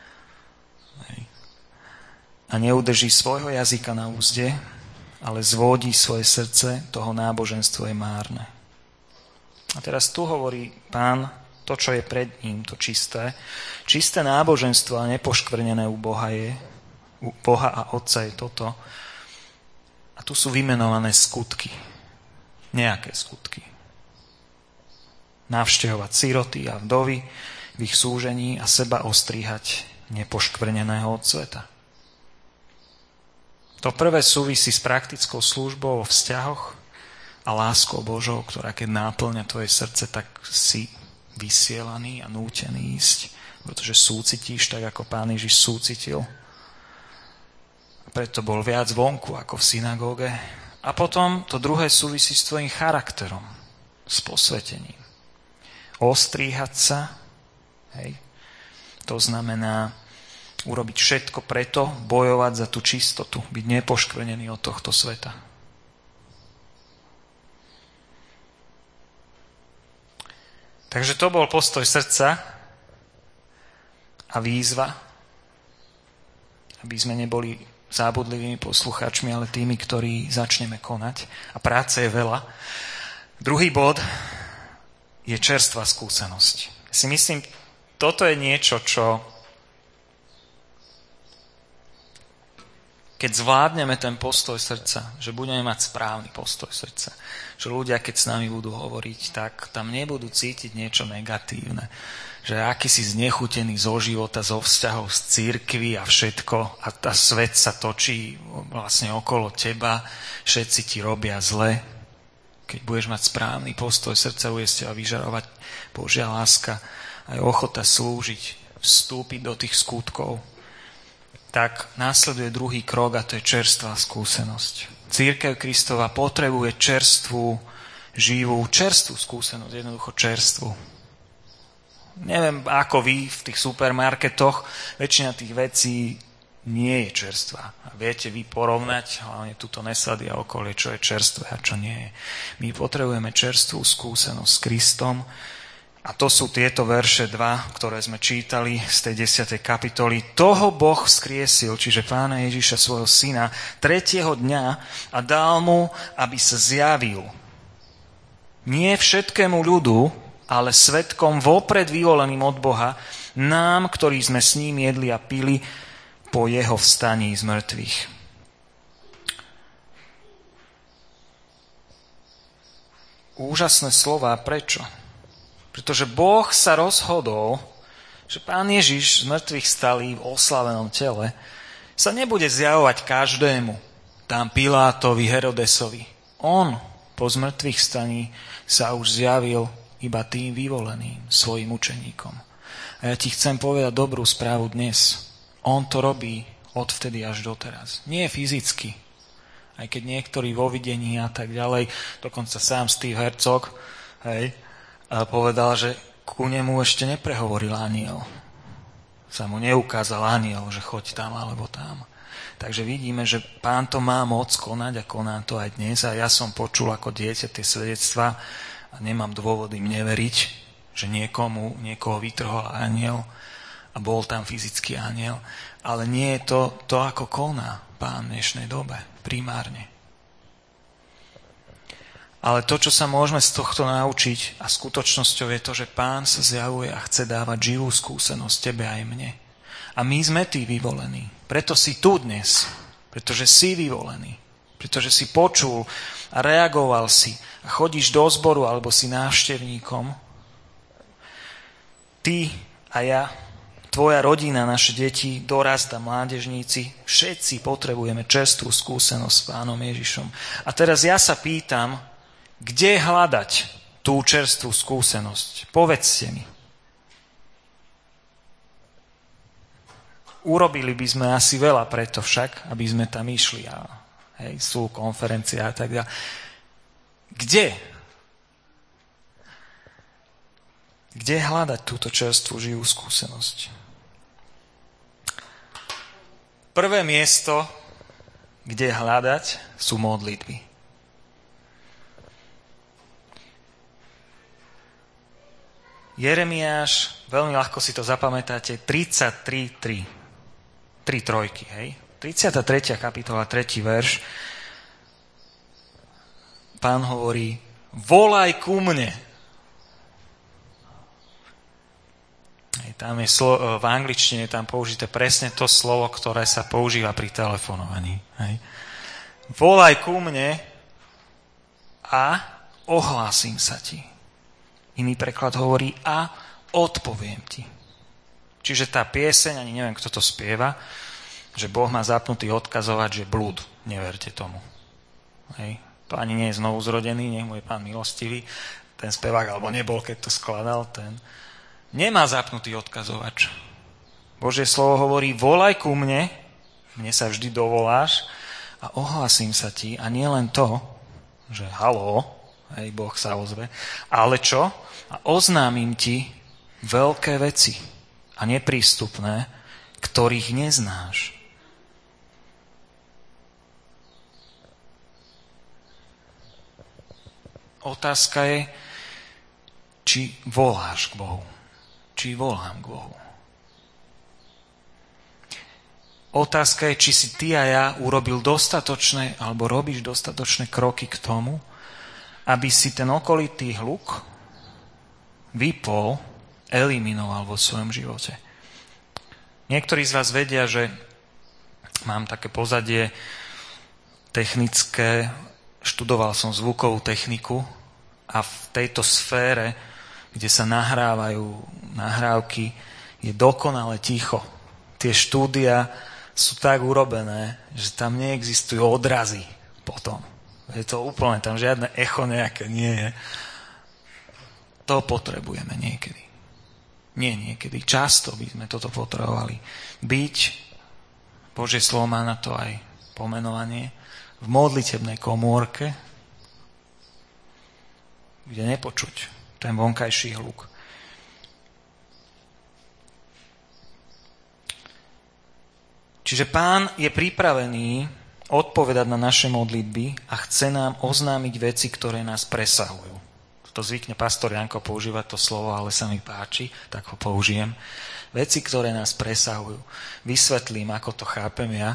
a neudrží svojho jazyka na úzde, ale zvodí svoje srdce, toho náboženstvo je márne. A teraz tu hovorí Pán to, čo je pred ním, to čisté. Čisté náboženstvo a nepoškvrnené u Boha a Otca je toto. A tu sú vymenované skutky. Nejaké skutky. Navštevovať siroty a vdovy v ich súžení a seba ostríhať nepoškvrneného od sveta. To prvé súvisí s praktickou službou vo vzťahoch a láskou Božou, ktorá keď náplňa tvoje srdce, tak si vysielaný a nútený ísť, pretože súcitíš tak, ako Pán Ježiš súcitil. A preto bol viac vonku ako v synagóge. A potom to druhé súvisí s tvojim charakterom, s posvetením. Ostríhať sa, hej, to znamená urobiť všetko preto, bojovať za tú čistotu, byť nepoškvrnený od tohto sveta. Takže to bol postoj srdca a výzva, aby sme neboli zábudlivými poslucháčmi, ale tými, ktorí začneme konať. A práce je veľa. Druhý bod je čerstvá skúsenosť. Ja si myslím, toto je niečo, čo keď zvládneme ten postoj srdca, že budeme mať správny postoj srdca, že ľudia, keď s nami budú hovoriť, tak tam nebudú cítiť niečo negatívne. Že aký si znechutený zo života, zo vzťahov z cirkvi a všetko a tá svet sa točí vlastne okolo teba, všetci ti robia zle. Keď budeš mať správny postoj srdca, bude z teba vyžarovať Božia láska, aj ochota slúžiť, vstúpiť do tých skutkov, tak následuje druhý krok a to je čerstvá skúsenosť. Cirkev Kristova potrebuje čerstvú skúsenosť, jednoducho čerstvú. Neviem, ako vy v tých supermarketoch, väčšina tých vecí nie je čerstvá. A viete vy porovnať, hlavne túto nesady a okolie, čo je čerstvé a čo nie je. My potrebujeme čerstvú skúsenosť s Kristom a to sú tieto verše 2, ktoré sme čítali z tej 10. kapitoly. Toho Boh vzkriesil, čiže Pána Ježiša, svojho syna, 3. dňa a dal mu, aby sa zjavil nie všetkému ľudu, ale svedkom vopred vyvoleným od Boha, nám, ktorí sme s ním jedli a pili po jeho vstaní z mŕtvych. Úžasné slová, prečo? Pretože Boh sa rozhodol, že Pán Ježiš z mŕtvych stalý v oslavenom tele sa nebude zjavovať každému, tam Pilátovi, Herodesovi. On po zmrtvých staní sa už zjavil iba tým vyvoleným, svojim učeníkom. A ja ti chcem povedať dobrú správu dnes. On to robí odvtedy až doteraz. Nie fyzicky. Aj keď niektorí vo videní a tak ďalej, dokonca sám Steve Herzog, povedal, že ku nemu ešte neprehovoril anjel. Sa mu neukázal anjel, že choď tam alebo tam. Takže vidíme, že Pán to má moc konať a koná to aj dnes. A ja som počul ako dieťa tie svedectvá a nemám dôvod im neveriť, že niekoho vytrhol anjel a bol tam fyzický anjel. Ale nie je to ako koná Pán v dnešnej dobe, primárne. Ale to, čo sa môžeme z tohto naučiť a skutočnosťou je to, že Pán sa zjavuje a chce dávať živú skúsenosť tebe aj mne. A my sme tí vyvolení. Preto si tu dnes. Pretože si vyvolený. Pretože si počul a reagoval si a chodíš do zboru alebo si návštevníkom. Ty a ja, tvoja rodina, naše deti, dorast a mládežníci, všetci potrebujeme čerstvú skúsenosť s Pánom Ježišom. A teraz ja sa pýtam, kde hľadať tú čerstvú skúsenosť? Povedzte mi. Urobili by sme asi veľa preto však, aby sme tam išli. A, sú konferencie a tak ďalej. Kde? Kde hľadať túto čerstvú živú skúsenosť? Prvé miesto, kde hľadať, sú modlitby. Jeremiáš, veľmi ľahko si to zapamätáte, 33:3. 3 trojky, hej? 33. kapitola, 3. verš. Pán hovorí, volaj ku mne. Hej, tam je v angličtine tam použité presne to slovo, ktoré sa používa pri telefonovaní. Hej? Volaj ku mne a ohlásim sa ti. Iný preklad hovorí a odpoviem ti. Čiže tá pieseň, ani neviem, kto to spieva, že Boh má zapnutý odkazovať, že blúd. Neverte tomu. Hej. To ani nie je znovuzrodený, nech mu je Pán milostivý. Ten spevák, alebo nebol, keď to skladal, ten nemá zapnutý odkazovač. Božie slovo hovorí, volaj ku mne sa vždy dovoláš a ohlasím sa ti. A nie len to, že haló, hej, Boh sa ozve. Ale čo? A oznámim ti veľké veci a neprístupné, ktorých neznáš. Otázka je, či voláš k Bohu. Či volám k Bohu. Otázka je, či si ty a ja urobil dostatočné, alebo robíš dostatočné kroky k tomu, aby si ten okolitý hluk vypol, eliminoval vo svojom živote. Niektorí z vás vedia, že mám také pozadie technické, študoval som zvukovú techniku a v tejto sfére, kde sa nahrávajú nahrávky, je dokonale ticho. Tie štúdia sú tak urobené, že tam neexistujú odrazy potom. Je to úplne, tam žiadne echo nejaké nie je. To potrebujeme niekedy. Nie niekedy, často by sme toto potrebovali. Byť, Božie slovo má na to aj pomenovanie, v modlitebnej komórke, kde nepočuť ten vonkajší hluk. Čiže Pán je pripravený odpovedať na naše modlitby a chce nám oznámiť veci, ktoré nás presahujú. To zvykne pastor Janko používať to slovo, ale sa mi páči, tak ho použijem. Veci, ktoré nás presahujú. Vysvetlím, ako to chápem ja.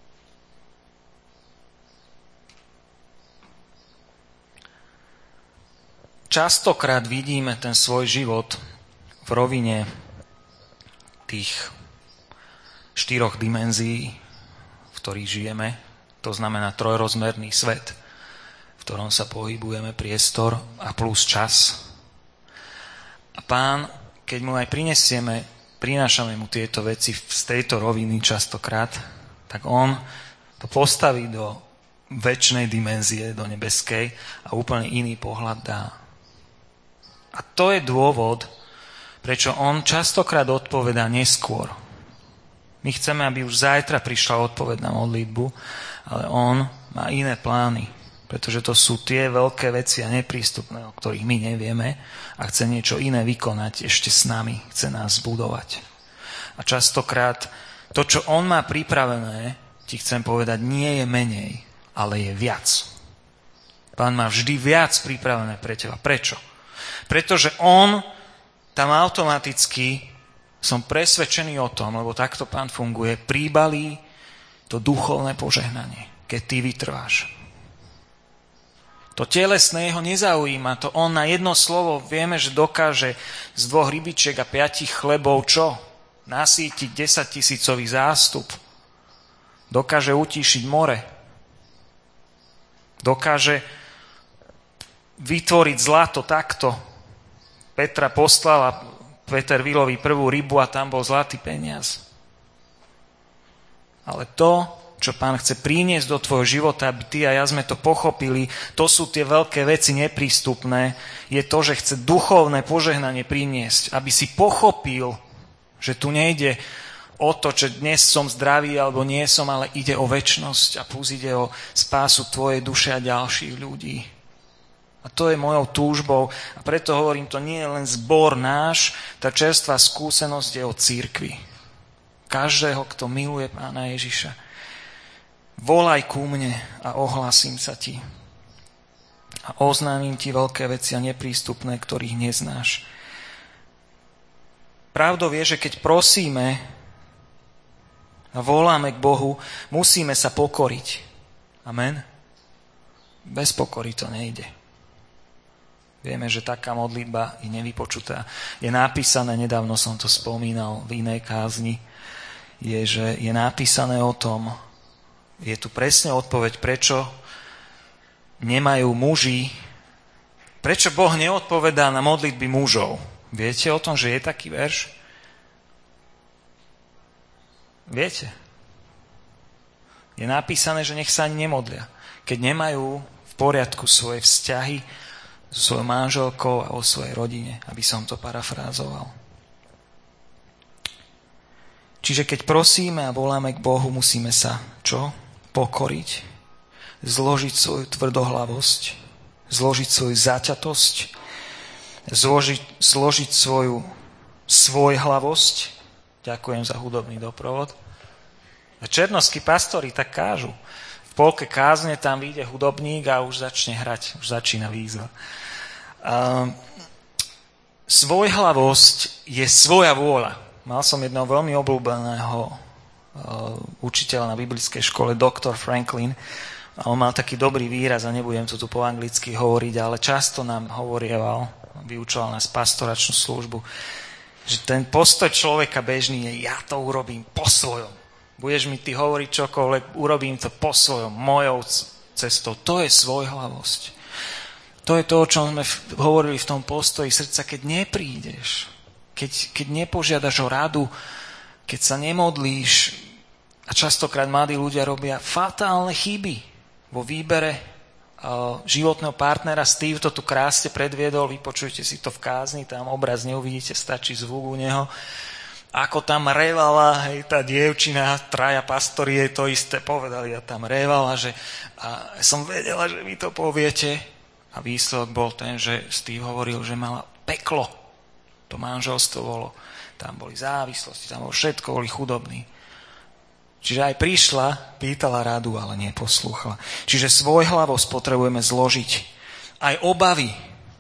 Častokrát vidíme ten svoj život v rovine tých 4 dimenzií, v ktorých žijeme. To znamená trojrozmerný svet, v ktorom sa pohybujeme, priestor a plus čas. A Pán, keď mu aj prinášame mu tieto veci z tejto roviny častokrát, tak on to postaví do večnej dimenzie, do nebeskej a úplne iný pohľad dá. A to je dôvod, prečo on častokrát odpovedá neskôr. My chceme, aby už zajtra prišla odpoveď na modlitbu, ale on má iné plány, pretože to sú tie veľké veci a neprístupné, o ktorých my nevieme a chce niečo iné vykonať ešte s nami, chce nás budovať. A častokrát to, čo on má pripravené, ti chcem povedať, nie je menej, ale je viac. Pán má vždy viac pripravené pre teba. Prečo? Pretože on tam automaticky, som presvedčený o tom, lebo takto Pán funguje, príbalí to duchovné požehnanie, keď ty vytrváš. To telesné ho nezaujíma, to on na jedno slovo vieme, že dokáže z 2 rybičiek a 5 chlebov čo? Nasýtiť 10 000 zástup. Dokáže utíšiť more. Dokáže vytvoriť zlato takto. Petra poslala Peter Vilovi prvú rybu a tam bol zlatý peniaz. Ale to, čo Pán chce priniesť do tvojho života, aby ty a ja sme to pochopili, to sú tie veľké veci neprístupné, je to, že chce duchovné požehnanie priniesť, aby si pochopil, že tu nejde o to, že dnes som zdravý alebo nie som, ale ide o večnosť a plus ide o spásu tvojej duše a ďalších ľudí. A to je mojou túžbou a preto hovorím, to nie je len zbor náš, tá čerstvá skúsenosť je o cirkvi. Každého, kto miluje Pána Ježiša. Volaj ku mne a ohlasím sa ti. A oznámim ti veľké veci a neprístupné, ktorých neznáš. Pravdou je, že keď prosíme a voláme k Bohu, musíme sa pokoriť. Amen? Bez pokory to nejde. Vieme, že taká modlitba je nevypočutá. Je napísané, nedávno som to spomínal v inej kázni, že je napísané o tom, je tu presne odpoveď, prečo nemajú muži, prečo Boh neodpovedá na modlitby mužov. Viete o tom, že je taký verš? Viete? Je napísané, že nech sa ani nemodlia, keď nemajú v poriadku svoje vzťahy so svojou manželkou a o svojej rodine, aby som to parafrázoval. Čiže keď prosíme a voláme k Bohu, musíme sa čo? Pokoriť, zložiť svoju tvrdohlavosť, zložiť svoju zaťatosť, zložiť svoju svojhlavosť. Ďakujem za hudobný doprovod. A černovskí pastori tak kážu. V polke kázne tam vyjde hudobník a už začne hrať, už začína výzva. Svojhlavosť je svoja vôľa. Mal som jedného veľmi obľúbeného učiteľ na biblickej škole, doktor Franklin, a on mal taký dobrý výraz, a nebudem to tu po anglicky hovoriť, ale často nám hovorieval, vyučoval nás pastoračnú službu, že ten postoj človeka bežný je, ja to urobím po svojom. Budeš mi ty hovoriť čokoľvek, urobím to po svojom, mojou cestou. To je svojhlavosť. To je to, o čom sme hovorili v tom postoji srdca, keď neprídeš, keď nepožiadaš o radu, keď sa nemodlíš, a častokrát mladí ľudia robia fatálne chyby vo výbere životného partnera. Steve to tu krásne predviedol, vypočujte si to v kázni, tam obraz neuvidíte, stačí zvuk u neho. Ako tam revala, hej, tá dievčina, traja pastori jej to isté povedali a tam revala, že a som vedela, že vy to poviete. A výsledok bol ten, že Steve hovoril, že mala peklo. To manželstvo bolo. Tam boli závislosti, tam bolo všetko, boli chudobní. Čiže aj prišla, pýtala radu, ale neposlúchala. Čiže svojhlavosť potrebujeme zložiť. Aj obavy.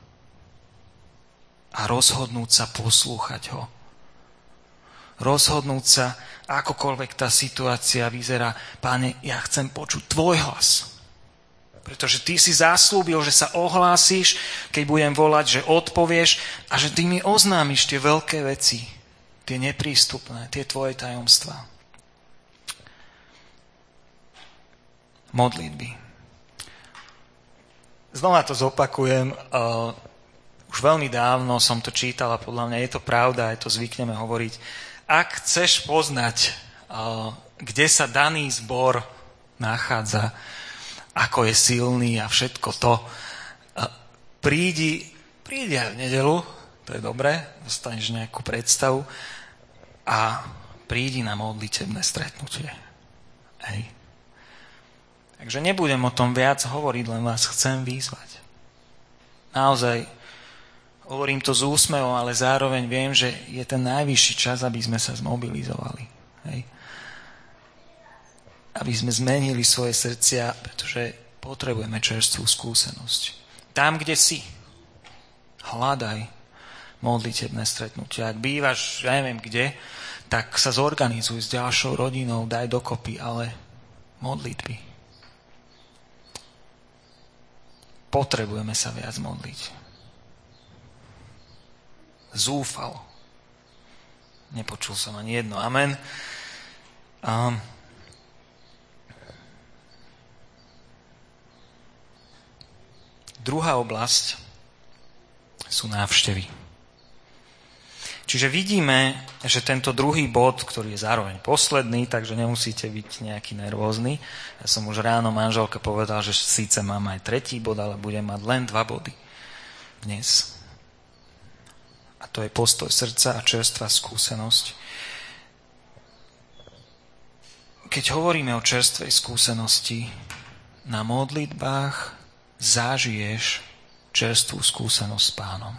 A rozhodnúť sa poslúchať ho. Rozhodnúť sa, akokoľvek tá situácia vyzerá. Páne, ja chcem počuť tvoj hlas. Pretože ty si zaslúbil, že sa ohlásíš, keď budem volať, že odpovieš a že ty mi oznámiš tie veľké veci. Tie neprístupné, tie tvoje tajomstvá. Modlitby. Znova to zopakujem. Už veľmi dávno som to čítal a podľa mňa je to pravda, aj to zvykneme hovoriť. Ak chceš poznať, kde sa daný zbor nachádza, ako je silný a všetko to, prídi aj v nedeľu, to je dobré, dostaneš nejakú predstavu a prídi na modlitebné stretnutie. Hej. Takže nebudem o tom viac hovoriť, len vás chcem vyzvať. Naozaj, hovorím to s úsmevom, ale zároveň viem, že je ten najvyšší čas, aby sme sa zmobilizovali. Hej. aby sme zmenili svoje srdcia, pretože potrebujeme čerstvú skúsenosť. Tam, kde si, hľadaj modlitebné stretnutia. Ak bývaš, ja neviem kde, tak sa zorganizuj s ďalšou rodinou, daj dokopy, ale modlitby. Potrebujeme sa viac modliť. Zúfalo. Nepočul som ani jedno. Amen. Druhá oblasť sú návštevy. Čiže vidíme, že tento druhý bod, ktorý je zároveň posledný, takže nemusíte byť nejaký nervózny. Ja som už ráno manželke povedal, že síce mám aj tretí bod, ale budem mať len 2 body dnes. A to je postoj srdca a čerstvá skúsenosť. Keď hovoríme o čerstvej skúsenosti, na modlitbách zažiješ čerstvú skúsenosť s Pánom.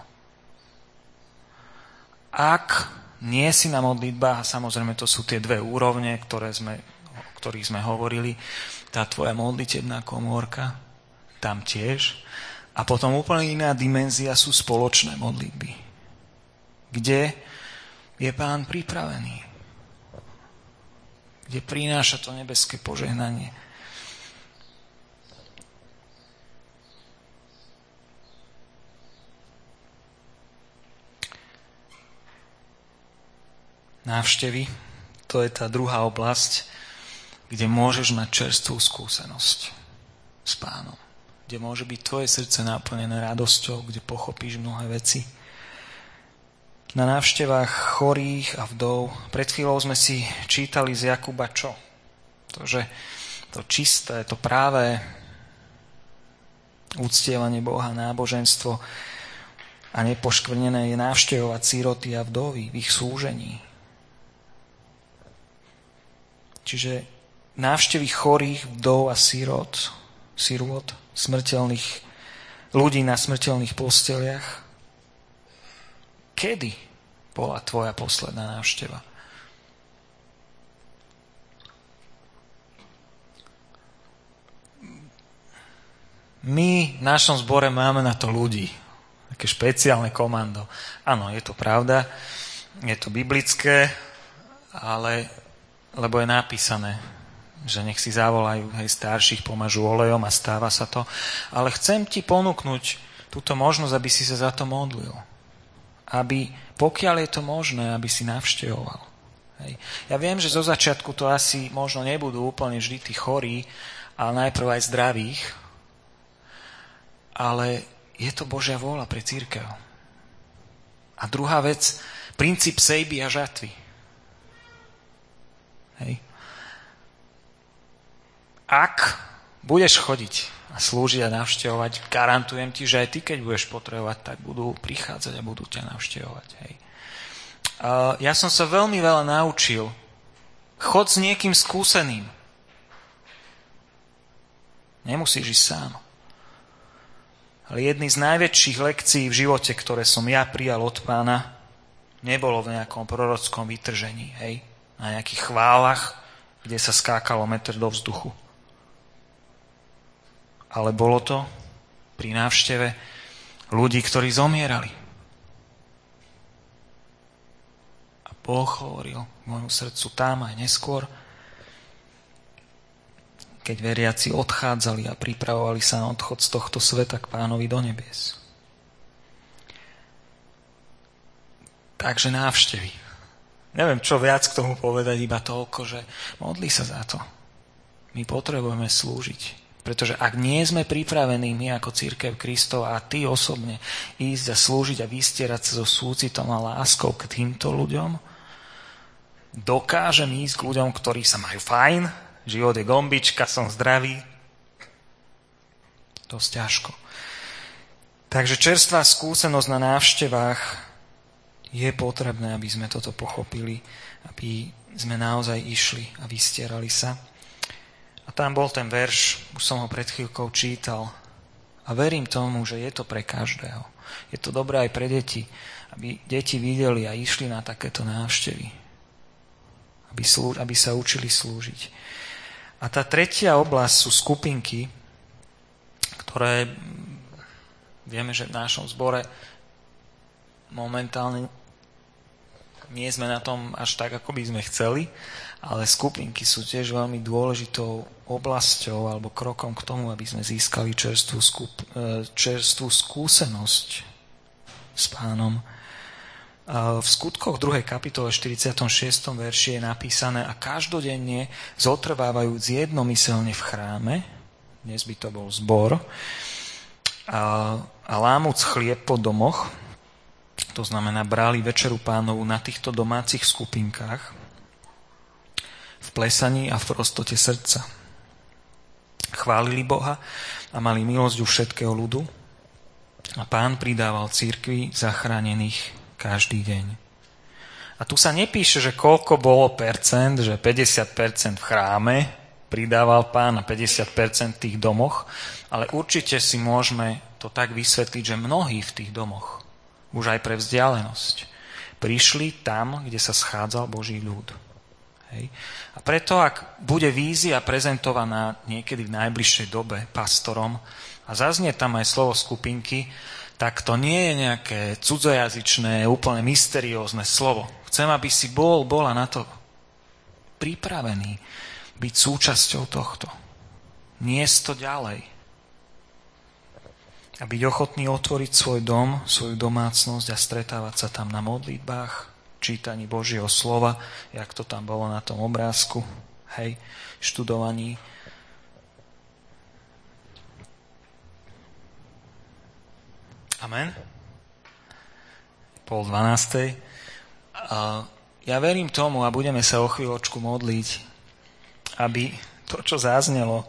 Ak nie si na modlitbách, a samozrejme to sú tie 2 úrovne, o ktorých sme hovorili, tá tvoja modlitebná komórka, tam tiež. A potom úplne iná dimenzia sú spoločné modlitby, kde je Pán pripravený, kde prináša to nebeské požehnanie. Návštevy, to je tá druhá oblasť, kde môžeš mať čerstvú skúsenosť s Pánom. Kde môže byť tvoje srdce naplnené radosťou, kde pochopíš mnohé veci. Na návštevách chorých a vdov, pred chvíľou sme si čítali z Jakuba čo? To, že to čisté, to práve uctievanie Boha, náboženstvo a nepoškvrnené je návštevovať siroty a vdovy v ich súžení. Čiže návštevy chorých, vdov a sirôt, smrteľných ľudí na smrteľných posteliach. Kedy bola tvoja posledná návšteva? My v našom zbore máme na to ľudí. Také špeciálne komando. Áno, je to pravda, je to biblické, lebo je napísané, že nech si zavolajú starších, pomažú olejom a stáva sa to. Ale chcem ti ponúknuť túto možnosť, aby si sa za to modlil. Aby, pokiaľ je to možné, aby si navštevoval. Hej. Ja viem, že zo začiatku to asi možno nebudú úplne vždy tí chorí, ale najprv aj zdravých. Ale je to Božia vôľa pre cirkev. A druhá vec, princíp sejby a žatvy. Hej. Ak budeš chodiť a slúžiť a navštevovať, garantujem ti, že aj ty, keď budeš potrebovať, tak budú prichádzať a budú ťa navštevovať. Hej. Ja som sa veľmi veľa naučil. Chod s niekým skúseným. Nemusíš ísť sám. Ale jedný z najväčších lekcií v živote, ktoré som ja prijal od Pána, nebolo v nejakom prorockom vytržení, hej. Na nejakých chválach, kde sa skákalo meter do vzduchu. Ale bolo to pri návšteve ľudí, ktorí zomierali. A Boh hovoril k môjmu srdcu tam aj neskôr, keď veriaci odchádzali a pripravovali sa na odchod z tohto sveta k Pánovi do nebies. Takže návštevy. Neviem, čo viac k tomu povedať, iba toľko, že modli sa za to. My potrebujeme slúžiť. Pretože ak nie sme pripravení my ako cirkev Kristova a ty osobne ísť a slúžiť a vystierať sa so súcitom a láskou k týmto ľuďom, dokážem ísť k ľuďom, ktorí sa majú fajn, život je gombička, som zdravý. Dosť ťažko. Takže čerstvá skúsenosť na návštevách je potrebné, aby sme toto pochopili, aby sme naozaj išli a vystierali sa. A tam bol ten verš, už som ho pred chvíľkou čítal. A verím tomu, že je to pre každého. Je to dobré aj pre deti, aby deti videli a išli na takéto návštevy. Aby sa učili slúžiť. A tá tretia oblasť sú skupinky, ktoré vieme, že v našom zbore momentálne nie sme na tom až tak, ako by sme chceli, ale skupinky sú tiež veľmi dôležitou oblasťou alebo krokom k tomu, aby sme získali čerstvú skúsenosť s Pánom. V Skutkoch 2. kapitole 46. verši je napísané: a každodenne zotrvávajúc jednomyselne v chráme, dnes by to bol zbor, a lámuc chlieb po domoch, to znamená brali večeru Pánovu na týchto domácich skupinkách, v plesaní a v prostote srdca. Chválili Boha a mali milosť u všetkého ľudu a Pán pridával cirkvi zachránených každý deň. A tu sa nepíše, že koľko bolo percent, že 50% v chráme pridával Pán a 50% v tých domoch, ale určite si môžeme to tak vysvetliť, že mnohí v tých domoch, už aj pre vzdialenosť, prišli tam, kde sa schádzal Boží ľud. Hej. A preto, ak bude vízia prezentovaná niekedy v najbližšej dobe pastorom a zaznie tam aj slovo skupinky, tak to nie je nejaké cudzojazyčné, úplne mysteriózne slovo. Chcem, aby si bola na to pripravený byť súčasťou tohto. Niesť to ďalej. A byť ochotný otvoriť svoj dom, svoju domácnosť a stretávať sa tam na modlitbách, čítaní Božieho slova, jak to tam bolo na tom obrázku, hej, študovaní. Amen. 11:30. Ja verím tomu a budeme sa o chvíľočku modliť, aby to, čo zaznelo,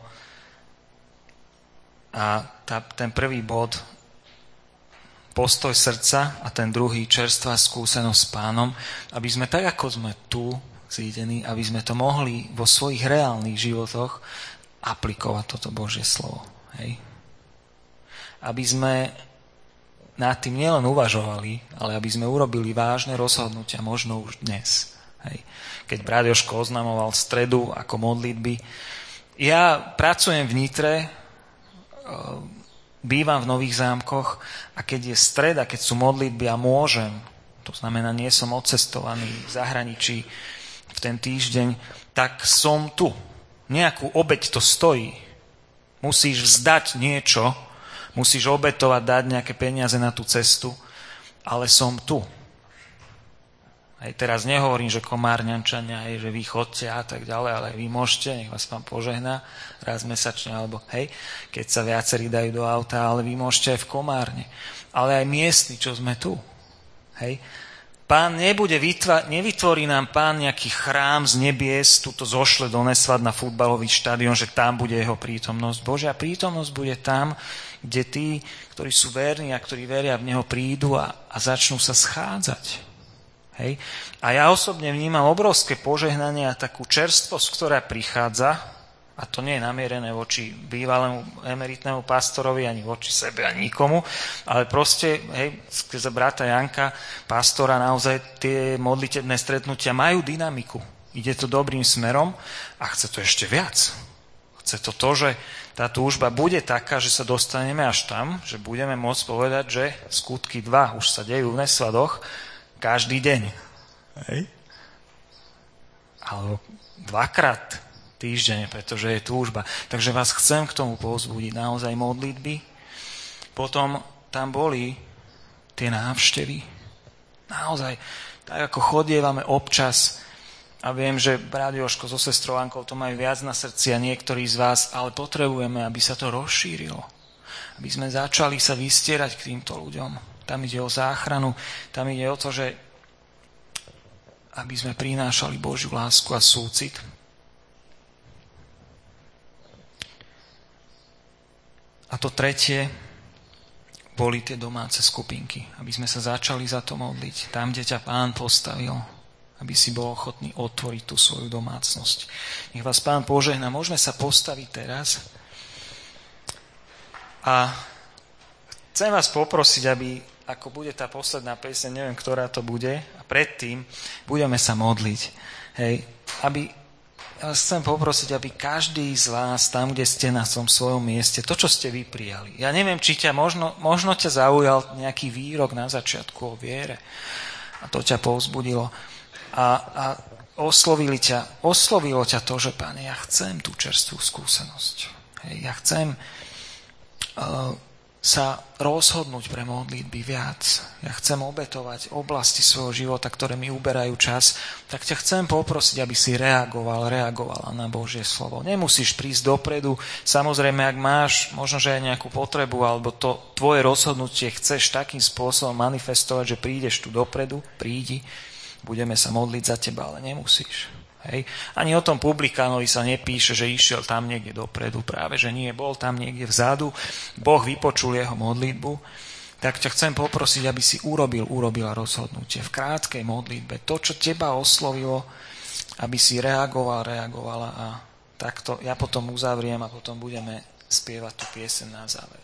a ten prvý bod, postoj srdca, a ten druhý, čerstvá skúsenosť s Pánom, aby sme tak, ako sme tu zídení, aby sme to mohli vo svojich reálnych životoch aplikovať toto Božie slovo. Hej. Aby sme nad tým nielen uvažovali, ale aby sme urobili vážne rozhodnutia, možno už dnes. Hej. Keď brat Jožko oznamoval v stredu ako modlitby, ja pracujem v Nitre, bývam v Nových Zámkoch a keď je streda, keď sú modlitby a môžem, to znamená, nie som odcestovaný v zahraničí v ten týždeň, tak som tu. Nejakú obeť to stojí. Musíš vzdať niečo, musíš obetovať, dať nejaké peniaze na tú cestu, ale som tu. Hej, teraz nehovorím, že Komárňančania, že vy chodte a tak ďalej, ale vy môžete, nech vás Pán požehná raz mesačne, alebo hej, keď sa viacerí dajú do auta, ale vy môžete aj v Komárne. Ale aj miestni, čo sme tu. Hej. Pán nevytvorí nám Pán nejaký chrám z nebies, tuto zošle do Nesvad na futbalový štadión, že tam bude jeho prítomnosť. Božia prítomnosť bude tam, kde tí, ktorí sú verní a ktorí veria v neho, prídu a začnú sa schádzať. Hej. A ja osobne vnímam obrovské požehnanie a takú čerstvosť, ktorá prichádza, a to nie je namierené voči bývalému emeritnému pastorovi, ani voči sebe, ani nikomu, ale proste, hej, skrze brata Janka, pastora, naozaj tie modlitebné stretnutia majú dynamiku. Ide to dobrým smerom a chce to ešte viac. Chce to, že tá túžba bude taká, že sa dostaneme až tam, že budeme môcť povedať, že skutky 2 už sa dejú v Nesvadoch každý deň. Hej? Alebo 2-krát týždenne, pretože je túžba. Takže vás chcem k tomu povzbudiť, naozaj modlitby. Potom tam boli tie návštevy. Naozaj, tak ako chodievame občas, a viem, že brat Jožko so sestrou Ankou to majú viac na srdci a niektorí z vás, ale potrebujeme, aby sa to rozšírilo. Aby sme začali sa vystierať k týmto ľuďom. Tam ide o záchranu, tam ide o to, že aby sme prinášali Božiu lásku a súcit. A to tretie boli tie domáce skupinky, aby sme sa začali za to modliť. Tam, kde ťa Pán postavil, aby si bol ochotný otvoriť tú svoju domácnosť. Nech vás Pán požehná. Môžeme sa postaviť teraz. A chcem vás poprosiť, aby, ako bude tá posledná pieseň, neviem, ktorá to bude, a predtým budeme sa modliť. Hej, aby vás chcem poprosiť, aby každý z vás, tam, kde ste na tom svojom mieste, to, čo ste vy prijali. Ja neviem, či ťa možno ťa zaujal nejaký výrok na začiatku o viere a to ťa povzbudilo. A oslovilo ťa to, že Pane, ja chcem tú čerstvú skúsenosť. Hej, ja chcem sa rozhodnúť pre modlitby viac. Ja chcem obetovať oblasti svojho života, ktoré mi uberajú čas. Tak ťa chcem poprosiť, aby si reagovala na Božie slovo. Nemusíš prísť dopredu. Samozrejme, ak máš možno, že aj nejakú potrebu, alebo to tvoje rozhodnutie chceš takým spôsobom manifestovať, že prídeš tu dopredu, prídi, budeme sa modliť za teba, ale nemusíš. Hej. Ani o tom publikánovi sa nepíše, že išiel tam niekde dopredu, práve že nie, bol tam niekde vzadu, Boh vypočul jeho modlitbu, tak ťa chcem poprosiť, aby si urobila rozhodnutie v krátkej modlitbe, to, čo teba oslovilo, aby si reagovala a takto ja potom uzavriem a potom budeme spievať tú pieseň na záver.